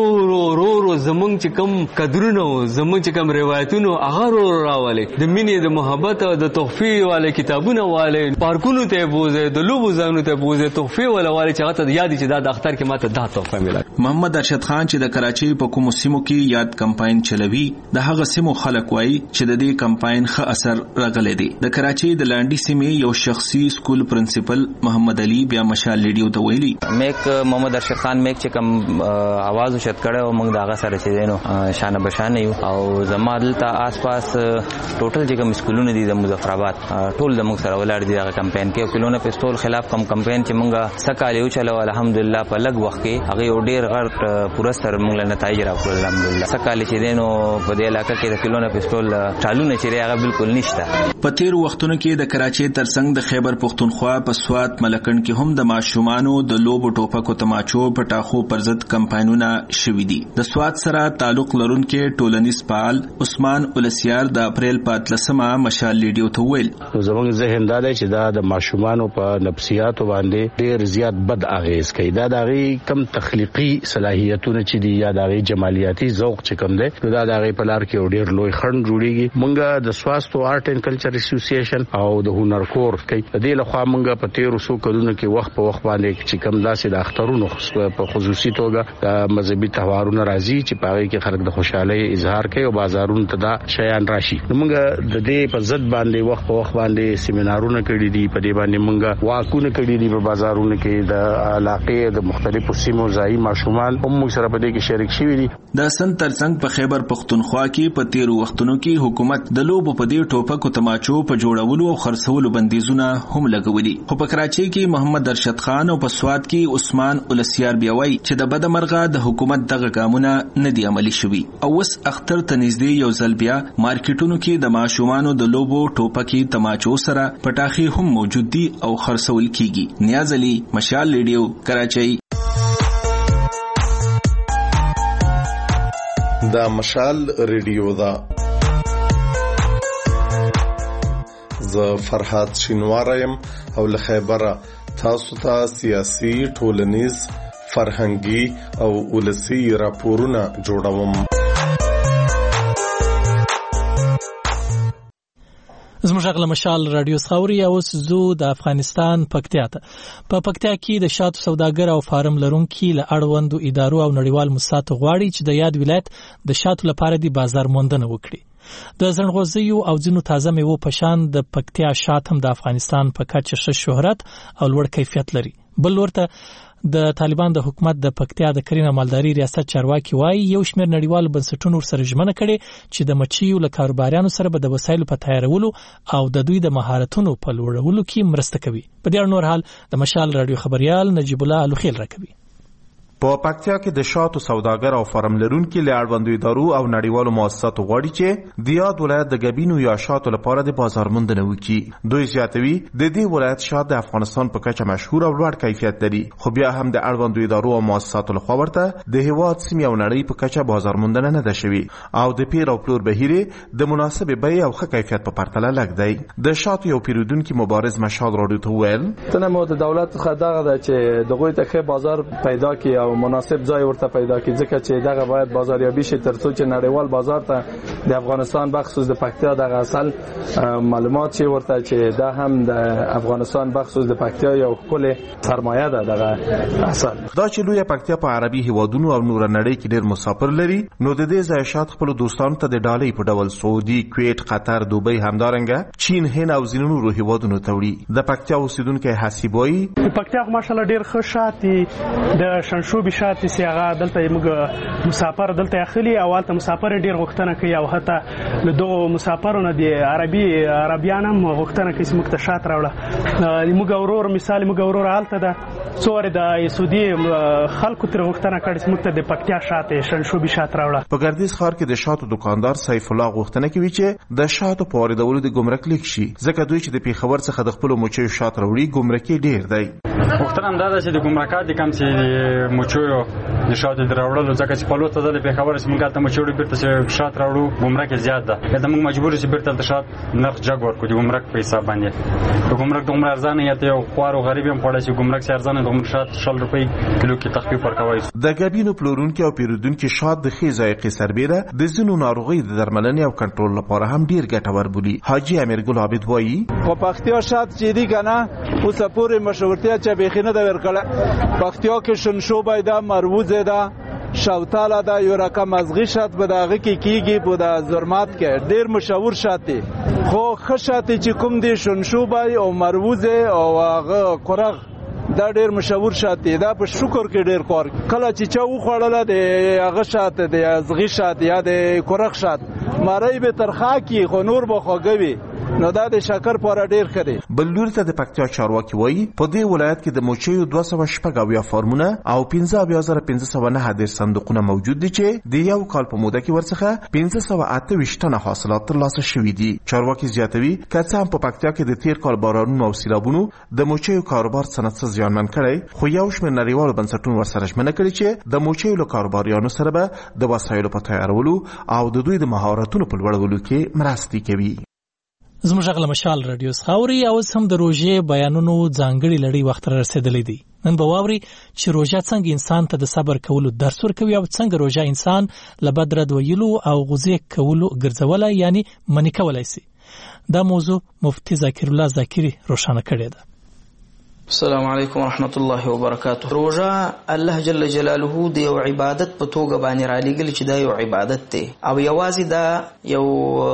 زمونږ چې کم قدرونه زموږ چې کوم روایتونو هغه راولي د مینې د محبت او د تحفې والے کتابونه والے پارکونو ته بوزي د لوبو ځایونو ته بوزي تحفې والے چې هغه ته یاد چې دا د اختر کې ماته دا تحفه ملي. محمد ارشد خان چې د کراچۍ په کومو سیمو کې یاد کمپاین چلوي د هغه سیمو خلک وایي چې د دې کمپاین ښه اثر راغلی دی. د کراچۍ د لاندې سیمې یو شخصي سکول پرنسپل محمد علي بیا مشال ریډیو ته ویلي میک محمد ارشد خان میک چې کوم आवाज وشت کړه او موږ دا هغه سره چې دینو شانه بشانه یو او زما دلته آسپاس ټوټل چې کوم سکولونه دي د مظفرآباد ټول د موږ سره ولاړ دي هغه کمپاین کې کلونه پستول خلاف کوم کمپاین چې موږ سکالیو چلو الحمدلله په لږ وخت کې هغه ډیر غټ پوره سر موږ له نتایج راوړل الحمدلله. سکالی چې دینو په دې علاقې کې د کلونه پستول چالونه چې هغه بالکل نشته. په تیر وختونو کې د کراچۍ ترڅنګ د خیبر پختونخوا په سوات ملکن کې هم د ماشومانو د لوبو ټوپکو تماچو په ټاخو پر ضد کمپاینونه شوي دي. د سوات سره تعلق لرونکي ټولنیز فعال عثمان اولسیار د اپریل په 13 مشال ریډیو ته ویل زموږ ذهن دا دی چې دا د ماشومانو په نفسیاتو باندې ډیر زیات بد اغیز کوي. دا د کم تخلیقي صلاحیتونه چې دي یا د جمالیاتي ذوق چې کم دی دا د په لار کې ډیر لوی خند جوړیږي. مونږ د سواستو آرټ اینڈ کلچر اسوسییشن او د هنر کور کوي د دې لخوا مونږ په 1300 کلونو کې وخت په وخت باندې چې کم داسې د اخترونو په خصوصي توګه د مذهبي تهوارونو راځي چې په هغه کې خلک د خوشحالۍ اظهار کوي او بازارونو ته دا شیان راشي. موږ د دې په ضد باندې وخت په وخت باندې سیمینارونه کړي دي په دې باندې موږ واکونه کړي دي په بازارونو کې د علاقې د مختلفو سیمو ځای ماشومان هم موږ سره په دې کې شریک شوي دي. د سن ترڅنګ په خیبر پختونخوا کې په تیرو وختونو کې حکومت د لوبو په دې ټوپکو تماچو په جوړولو او خرڅولو بندیزونه هم لګولي. خو په کراچۍ کې محمد ارشد خان او په سوات کې عثمان اولسیار بیا وایي چې د بدمرغه د حکومت دغه ګامونه نه دي عملي شوي او اوس اختر ته نږدې یو ځل بیا مارکیټونو کې د ماشومانو د لوبو ټوپکې تماچو سره پټاخي هم موجود دي او خرڅول کیږي. نیاز علي مشال ریډیو کراچۍ. دا مشال ریډیو دا زه فرحات شینوارم او له خیبره تاسو ته سیاسي ټولنیز فرهنګي او ولسی راپورونه جوړوم. زموږ غږ له مشال رادیو څخه اوس زو د افغانستان پکتیا ته. په پکتیا کې د شاتو سوداګر او فارم لرونکي له اړوندو ادارو او نړیوال موسساتو غواړي چې د یاد ولایت د شاتو لپاره د بازار موندنه وکړي. د زنغوزیو او ځینو تازه میوو په شان د پکتیا شات هم د افغانستان په کچه ښه شهرت او لوړ کیفیت لري. بل ورته د طالبان د حکومت د پکتیا د کرنې مالداري ریاست چارواکي وایي یو شمېر نړیوال بنسټونو سره ژمنه کړې چې د مچیو له کاروباریانو سره به د وسایلو په تیارولو او د دوی د مهارتونو په لوړولو کې مرسته کوي. په دې اړه نور حال د مشال رادیو خبريال نجیب الله الوخیل راکوي. په پکتیا کې د شاتو سوداګر او فارم لرونکي له اړوندو ادارو او نړیوالو مؤسساتو غواړي چې د یاد ولایت د ګبینو یا شاتو لپاره د بازار موندنه وکړي. دوی زیاتوي د دې ولایت شات د افغانستان په کچه مشهور او لوړ کیفیت لري، خو بیا هم د اړوندو ادارو او مؤسساتو لخوا ورته د هیواد سیمې او نړۍ په کچه بازار موندنه نه ده شوې او د پیر او پلور بهیر د مناسب بیې او ښه کیفیت په پرتله لږ دی. د شاتو یو پیرودونکي مبارز مشال راډیو ته وویل تنه مو د دولت څخه دغه ده چې دغه ته ښه بازار پیدا کړي او مناسب ځای ورته پیدا کړي، ځکه چې دغه باید بازاریابي شي ترڅو چې نړیوال بازار ته د افغانستان بخصوص د پکتیا دغه اصل معلومات شي ورته چې دا هم د افغانستان بخصوص د پکتیا یو کل سرمایه ده دغه اصل. دا چې لوی پکتیا په عربي هیوادونو او نور نړۍ کې ډېر مسافر لري نو د دې ځای شات خپل دوستانو ته د ډالۍ په ډول سعودي، کویت، قطر، دوبۍ، همدارنګه چین، هند او ځینو نورو هیوادونو ته وړي. د پکتیا اوسیدونکي حسیب وایي د پکتیا ماشاءالله ډېر ښه شات دي، د شنشوبي شات چې هغه دلته موږ مسافر دلته اخلي او هلته مسافر ډېر غوښتنه کوي او حتی له دغو مسافرو نه د عربیان هم غوښتنه کوي چې موږ ته شات راوړه. موږ ورور مثال موږ ورور هلته ده څو وارې د سعودي خلکو ترې غوښتنه کړې چې موږ ته د پکتیا شات شنشوبي شات راوړه. په ګردیز ښار کې د شاتو دکاندار سیف الله غوښتنه کوي چې د شاتو په واردولو د ګمرک لیک شي، ځکه دوی چې د پیښور څخه د خپلو مچیو شات راوړي ګمرکي ډېر دی. غوښتنه همدا ده چې د ګمرکات کم چې د مچیو د شاتو د راوړلو، ځکه چې په لوته د پیښور چې موږ ته مچیو بیرته شات راوړو ګمرک زیات ده، دا موږ مجبور یو بیرته د شات نرخ جګ ورکړو د ګمرک په حساب باندې. د ګمرک دومره ارزانه یا ته خوار او غریب هم پړای چې ګمرک سره ارزانه د شات 60 روپۍ کیلو کې تخفیف ورکوي. د ګبینو پلورونکي او پیرودونکي شات د ښې ذایقې سربیره د ځینو ناروغیو د درملنې او کنټرول لپاره هم ډیر ګټور بولي. حاجی امیرګل عابد وایي په پکتیا شات چې دی کنه اوس پورې مشهورتیا چې بخینه د ورکړه پکتیا کې شنشوبه ده، مروزه ده، شوتاله ده، یو رقم ازغی شات به دغه کې کیږي په د زرمات کې ډیر مشهور شات دي. خو خشات چې کوم دي شنشوبه او مروزه او هغه قرغ دا ډیر مشهور شات دي. دا په شکر کې ډیر کار کله چې چا وخوړل د هغه شات د ازغی شات یا د قرغ شات مړی به ترخه کی خو نور به خوږوي، نو دا د شکر پاره ډیر ښه دی. بل لور ته د پکتیا چارواکي وایي په دې ولایت کې د موچیو 280 فارمونه او 15509 صندوقونه موجود دي چې د یو کال په موده کې ورڅخه 528 ټنه حاصلات ترلاسه شوي دي. چارواکي زیاتوي که څه هم په پکتیا کې د تیر کال بارانونو او سیلابونو د موچیو کاروبار صنعت څخه زیانمن کړی، خو یو شمېر نړیوالو بنسټونو ورسره ژمنه کړې چې د موچیو له کاروباریانو سره به د وسایلو په تیارولو او د دوی د مهارتونو په لوړولو کې مرستې کوي. زموږ غږ له مشال رادیو څخه اوري او هم د روژې بیانونو ځانګړي لړۍ وخت را رسېدلی دی. نن به واوري چې روژه څنګه انسان ته د صبر کولو درس ورکوي او څنګه روژه انسان له بد رد ویلو او غوزې کولو ګرځولی یعنی منې کولی سي. دا موضوع مفتي ذاکر الله ذاکري روښانه کړې ده. السلام علیکم ورحمت الله وبرکاته. روژه الله جل جلاله د یو عبادت په توګه باندې را لېږلی چې دا یو عبادت دی او یوازې دا یو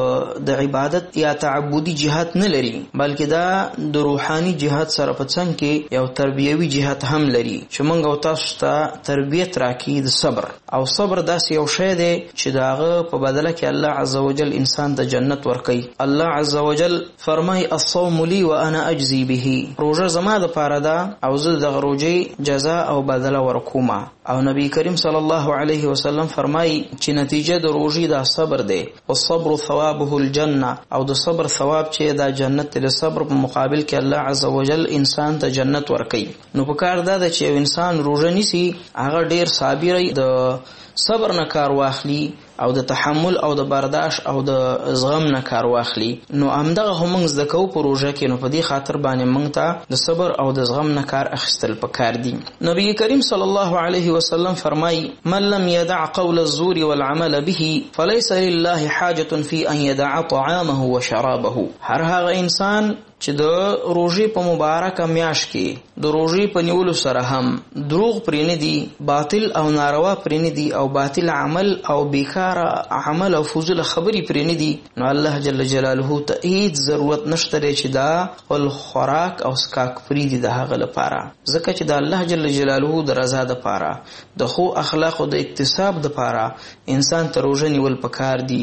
د عبادت یا تعبدي جهات نه لري، بلکې دا د روحاني جهات سره په څنګ کې یو تربیوي جهات هم لري چې موږ او تاسو ته تربیت راکړي د صبر. او صبر داسې یو شی دی چې د هغه په بدله کې الله عزوجل انسان ته جنت ورکوي. الله عزوجل فرمایي الصوم لي وانا اجزي به، روژه زما د دا او زه د روژې جزا او بدله ورکوما. او نبی کریم صلی الله علیه وسلم فرمایي چې نتیجه د روژې دا صبر دی. والصبر ثوابه الجنه، او د صبر ثواب چې دا جنت د صبر په مقابل کې الله عزوجل انسان ته جنت ورکوي. نو په کار دا ده چې یو انسان روژه نیسي هغه ډیر صابر د صبر نه کار واخلي او د تحمل او د برداشت او د زغم نه کار واخلي. نو همدغه هم موږ زده کوو په روژه کې. نو په دې خاطر باندې موږ ته د صبر او د زغم نه کار اخیستل پکار دي. نبی کریم صلی الله علیه وسلم فرمایي من لم يدع قول الزور والعمل به فليس لله حاجة في ان يدع طعامه وشرابه. هر هغه انسان چې د روژې په مبارکه میاشت کې د روژې په نیولو سره هم دروغ پرې نه دي، باطل او ناروا پرې نه دي او باطل عمل او بیکاره عمل او فضول خبرې پرې نه دي، نو الله جل جلاله ته هیڅ ضرورت نشته چې دا خپل خوراک او سکاک پرېږدي د هغه لپاره، ځکه چې د الله جل جلاله د رضا دپاره د ښو اخلاقو د اکتساب دپاره انسان ته روژه نیول پکار دي.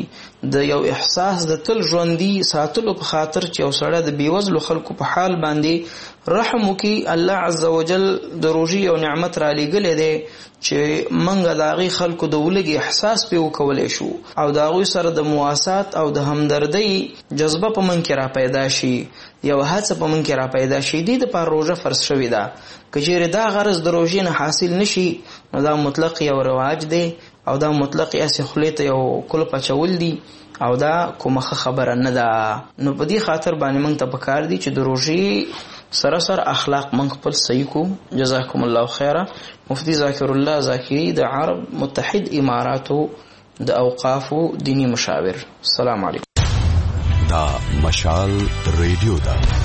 د یو احساس د تل ژوندۍ ساتلو په خاطر چې یو سړی د بیوزلو خلکو په حال باندې رحم وکړي. الله عز وجل د روژې یو نعمت را لېږلی دی چې منګه د هغې خلکو د ولږې احساس پې وکولی شو او د هغوی سره د مواسات او د همدردۍ جذبه په من کې را پیدا شي، یو هڅه په من کې را پیدا شي. دې دپاره روژه فرض شوې ده. که چیرې دا غرض د روژې نه حاصل نشي نو دا مطلق یو رواج دی او دا مطلق یاسې خولې ته یو کلپ اچول دي او دا کومه خبره نه ده. نو په دې خاطر باندې موږ ته پکار دي چې د روژې سراسر اخلاق موږ خپل صحیح کو. جزاکم الله خیره. مفتی ذاکر الله ذاکری د عرب متحد اماراتو د اوقافو دینی مشاور. السلام علیکم. دا مشال ریډیو ده.